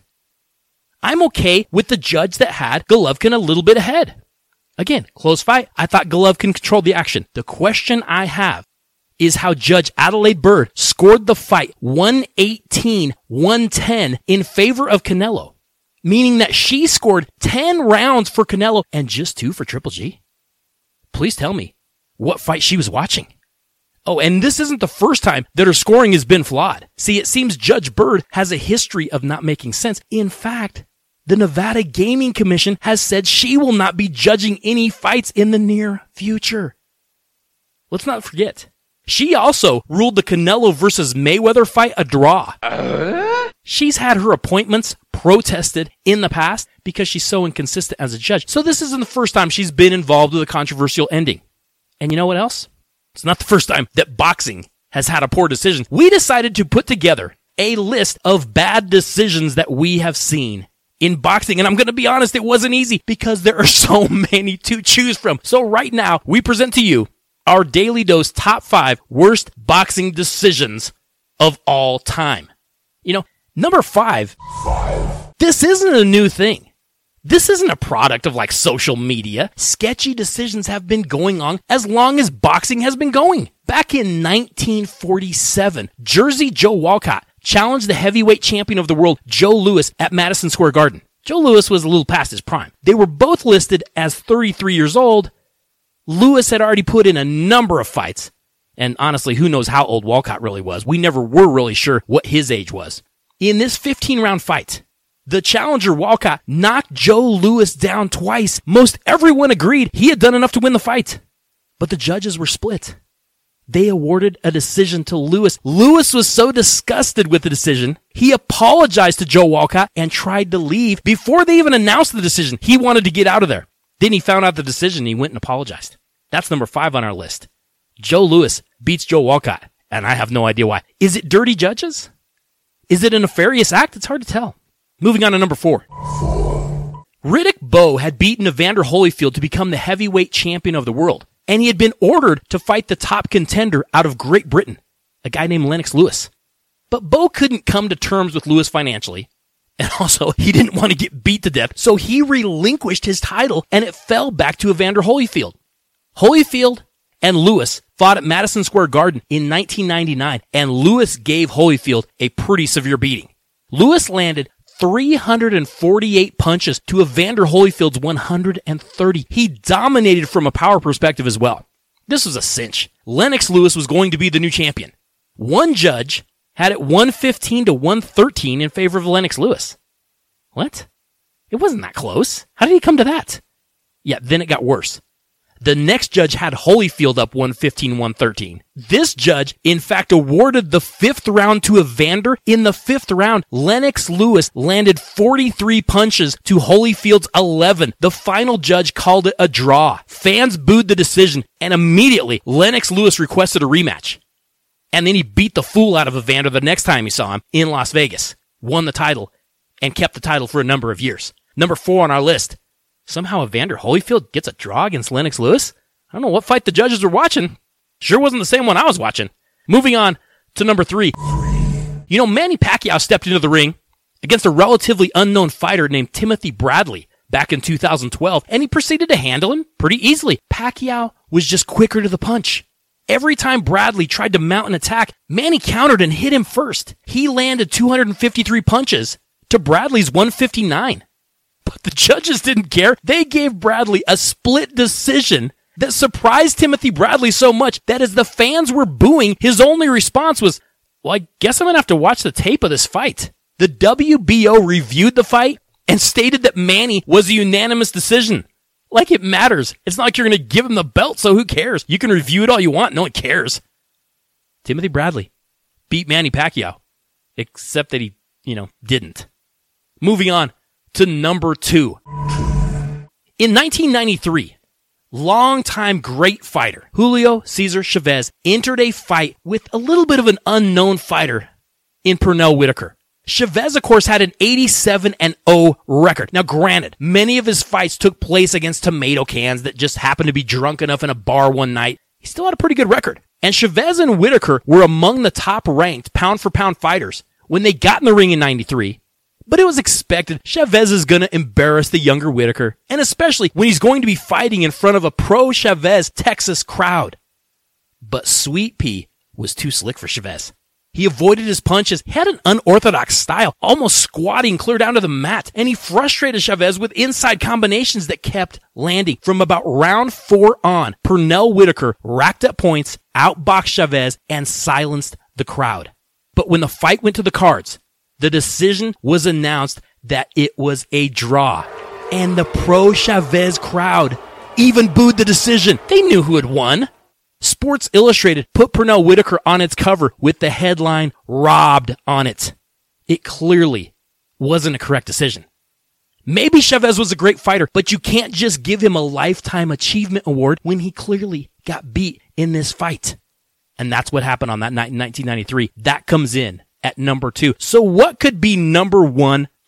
I'm okay with the judge that had Golovkin a little bit ahead. Again, close fight. I thought Golovkin controlled the action. The question I have is how Judge Adelaide Byrd scored the fight one eighteen one ten in favor of Canelo, meaning that she scored ten rounds for Canelo and just two for Triple G. Please tell me what fight she was watching. Oh, and this isn't the first time that her scoring has been flawed. See, it seems Judge Byrd has a history of not making sense. In fact, the Nevada Gaming Commission has said she will not be judging any fights in the near future. Let's not forget, she also ruled the Canelo versus Mayweather fight a draw. Uh? She's had her appointments protested in the past because she's so inconsistent as a judge. So this isn't the first time she's been involved with a controversial ending. And you know what else? It's not the first time that boxing has had a poor decision. We decided to put together a list of bad decisions that we have seen in boxing. And I'm going to be honest, it wasn't easy because there are so many to choose from. So right now, we present to you our Daily Dose top five worst boxing decisions of all time. You know, number five, five. This isn't a new thing. This isn't a product of like social media. Sketchy decisions have been going on as long as boxing has been going. Back in nineteen forty-seven, Jersey Joe Walcott challenged the heavyweight champion of the world, Joe Louis, at Madison Square Garden. Joe Louis was a little past his prime. They were both listed as thirty-three years old. Louis had already put in a number of fights. And honestly, who knows how old Walcott really was? We never were really sure what his age was. In this fifteen-round fight, the challenger Walcott knocked Joe Louis down twice. Most everyone agreed he had done enough to win the fight. But the judges were split. They awarded a decision to Louis. Louis was so disgusted with the decision, he apologized to Joe Walcott and tried to leave before they even announced the decision. He wanted to get out of there. Then he found out the decision and he went and apologized. That's number five on our list. Joe Louis beats Joe Walcott, and I have no idea why. Is it dirty judges? Is it a nefarious act? It's hard to tell. Moving on to number four. four. Riddick Bowe had beaten Evander Holyfield to become the heavyweight champion of the world, and he had been ordered to fight the top contender out of Great Britain, a guy named Lennox Lewis. But Bowe couldn't come to terms with Lewis financially, and also he didn't want to get beat to death, so he relinquished his title, and it fell back to Evander Holyfield. Holyfield and Lewis fought at Madison Square Garden in nineteen ninety-nine, and Lewis gave Holyfield a pretty severe beating. Lewis landed three hundred forty-eight punches to Evander Holyfield's one hundred thirty. He dominated from a power perspective as well. This was a cinch. Lennox Lewis was going to be the new champion. One judge had it one fifteen to one thirteen in favor of Lennox Lewis. What? It wasn't that close. How did he come to that? Yeah, then it got worse. The next judge had Holyfield up one fifteen to one thirteen. This judge, in fact, awarded the fifth round to Evander. In the fifth round, Lennox Lewis landed forty-three punches to Holyfield's eleven. The final judge called it a draw. Fans booed the decision, and immediately Lennox Lewis requested a rematch. And then he beat the fool out of Evander the next time he saw him in Las Vegas, won the title, and kept the title for a number of years. Number four on our list. Somehow Evander Holyfield gets a draw against Lennox Lewis? I don't know what fight the judges were watching. Sure wasn't the same one I was watching. Moving on to number three. You know, Manny Pacquiao stepped into the ring against a relatively unknown fighter named Timothy Bradley back in two thousand twelve, and he proceeded to handle him pretty easily. Pacquiao was just quicker to the punch. Every time Bradley tried to mount an attack, Manny countered and hit him first. He landed two hundred fifty-three punches to Bradley's one fifty-nine. But the judges didn't care. They gave Bradley a split decision that surprised Timothy Bradley so much that as the fans were booing, his only response was, well, I guess I'm going to have to watch the tape of this fight. The W B O reviewed the fight and stated that Manny was a unanimous decision. Like it matters. It's not like you're going to give him the belt, so who cares? You can review it all you want. No one cares. Timothy Bradley beat Manny Pacquiao, except that he, you know, didn't. Moving on to number two. In nineteen ninety-three, longtime great fighter Julio Cesar Chavez entered a fight with a little bit of an unknown fighter in Pernell Whitaker. Chavez, of course, had an eighty-seven and oh record. Now, granted, many of his fights took place against tomato cans that just happened to be drunk enough in a bar one night. He still had a pretty good record. And Chavez and Whitaker were among the top-ranked pound-for-pound fighters when they got in the ring in ninety-three. But it was expected Chavez is going to embarrass the younger Whitaker, and especially when he's going to be fighting in front of a pro-Chavez Texas crowd. But Sweet Pea was too slick for Chavez. He avoided his punches, had an unorthodox style, almost squatting clear down to the mat, and he frustrated Chavez with inside combinations that kept landing. From about round four on, Pernell Whitaker racked up points, outboxed Chavez, and silenced the crowd. But when the fight went to the cards, the decision was announced that it was a draw. And the pro-Chavez crowd even booed the decision. They knew who had won. Sports Illustrated put Pernell Whitaker on its cover with the headline, "Robbed," on it. It clearly wasn't a correct decision. Maybe Chavez was a great fighter, but you can't just give him a Lifetime Achievement Award when he clearly got beat in this fight. And that's what happened on that night in nineteen ninety-three. That comes in at number two. So what could be number one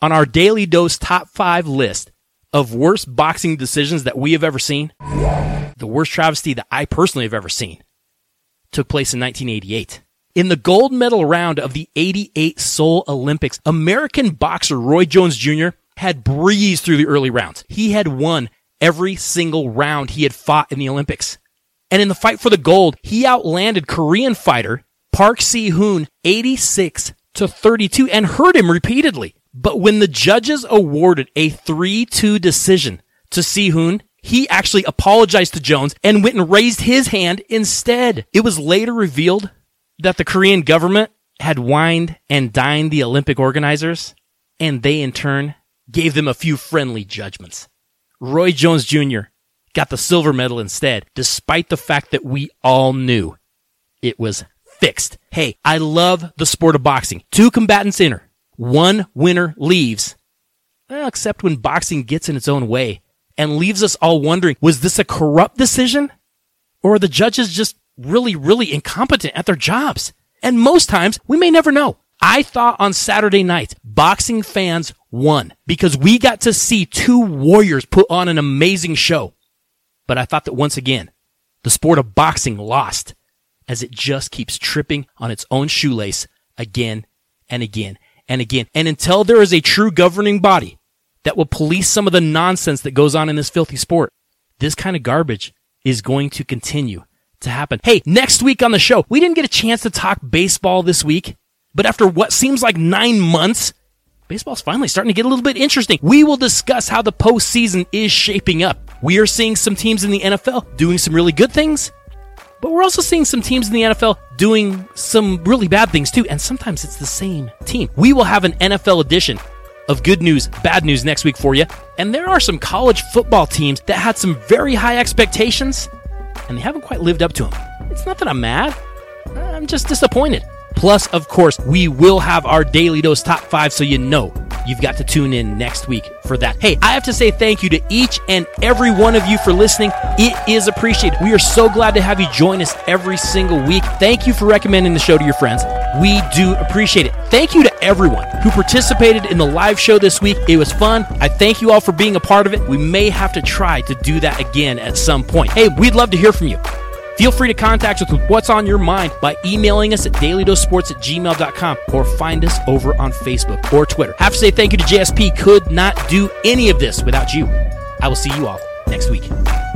on our Daily Dose top five list of worst boxing decisions that we have ever seen, the worst travesty that I personally have ever seen took place in nineteen eighty-eight. In the gold medal round of the eighty-eight Seoul Olympics, American boxer Roy Jones Junior had breezed through the early rounds. He had won every single round he had fought in the Olympics. And in the fight for the gold, he outlanded Korean fighter Park Si-hoon eighty-six to thirty-two and hurt him repeatedly. But when the judges awarded a three two decision to Si-hoon, he actually apologized to Jones and went and raised his hand instead. It was later revealed that the Korean government had wined and dined the Olympic organizers, and they in turn gave them a few friendly judgments. Roy Jones Junior got the silver medal instead, despite the fact that we all knew it was fixed. Hey, I love the sport of boxing. Two combatants enter. One winner leaves. Well, except when boxing gets in its own way and leaves us all wondering, was this a corrupt decision? Or are the judges just really, really incompetent at their jobs? And most times, we may never know. I thought on Saturday night, boxing fans won because we got to see two warriors put on an amazing show. But I thought that once again, the sport of boxing lost as it just keeps tripping on its own shoelace again and again and again. And until there is a true governing body that will police some of the nonsense that goes on in this filthy sport, this kind of garbage is going to continue to happen. Hey, next week on the show, we didn't get a chance to talk baseball this week, but after what seems like nine months, baseball's finally starting to get a little bit interesting. We will discuss how the postseason is shaping up. We are seeing some teams in the N F L doing some really good things, but we're also seeing some teams in the N F L doing some really bad things too, and sometimes it's the same team. We will have an N F L edition of Good News, Bad News next week for you, and there are some college football teams that had some very high expectations, and they haven't quite lived up to them. It's not that I'm mad. I'm just disappointed. Plus, of course, we will have our Daily Dose Top five, so you know you've got to tune in next week for that. Hey, I have to say thank you to each and every one of you for listening. It is appreciated. We are so glad to have you join us every single week. Thank you for recommending the show to your friends. We do appreciate it. Thank you to everyone who participated in the live show this week. It was fun. I thank you all for being a part of it. We may have to try to do that again at some point. Hey, we'd love to hear from you. Feel free to contact us with what's on your mind by emailing us at dailydosesports at gmail dot com or find us over on Facebook or Twitter. I have to say thank you to J S P. Could not do any of this without you. I will see you all next week.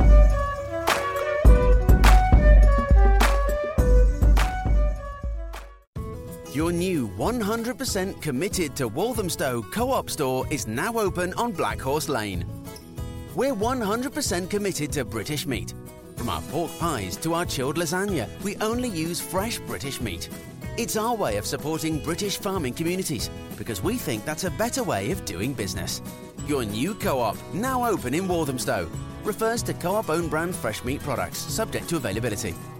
Your new one hundred percent committed to Walthamstow Co-op store is now open on Black Horse Lane. We're one hundred percent committed to British meat. From our pork pies to our chilled lasagna, we only use fresh British meat. It's our way of supporting British farming communities because we think that's a better way of doing business. Your new Co-op, now open in Walthamstow, refers to Co-op own brand fresh meat products subject to availability.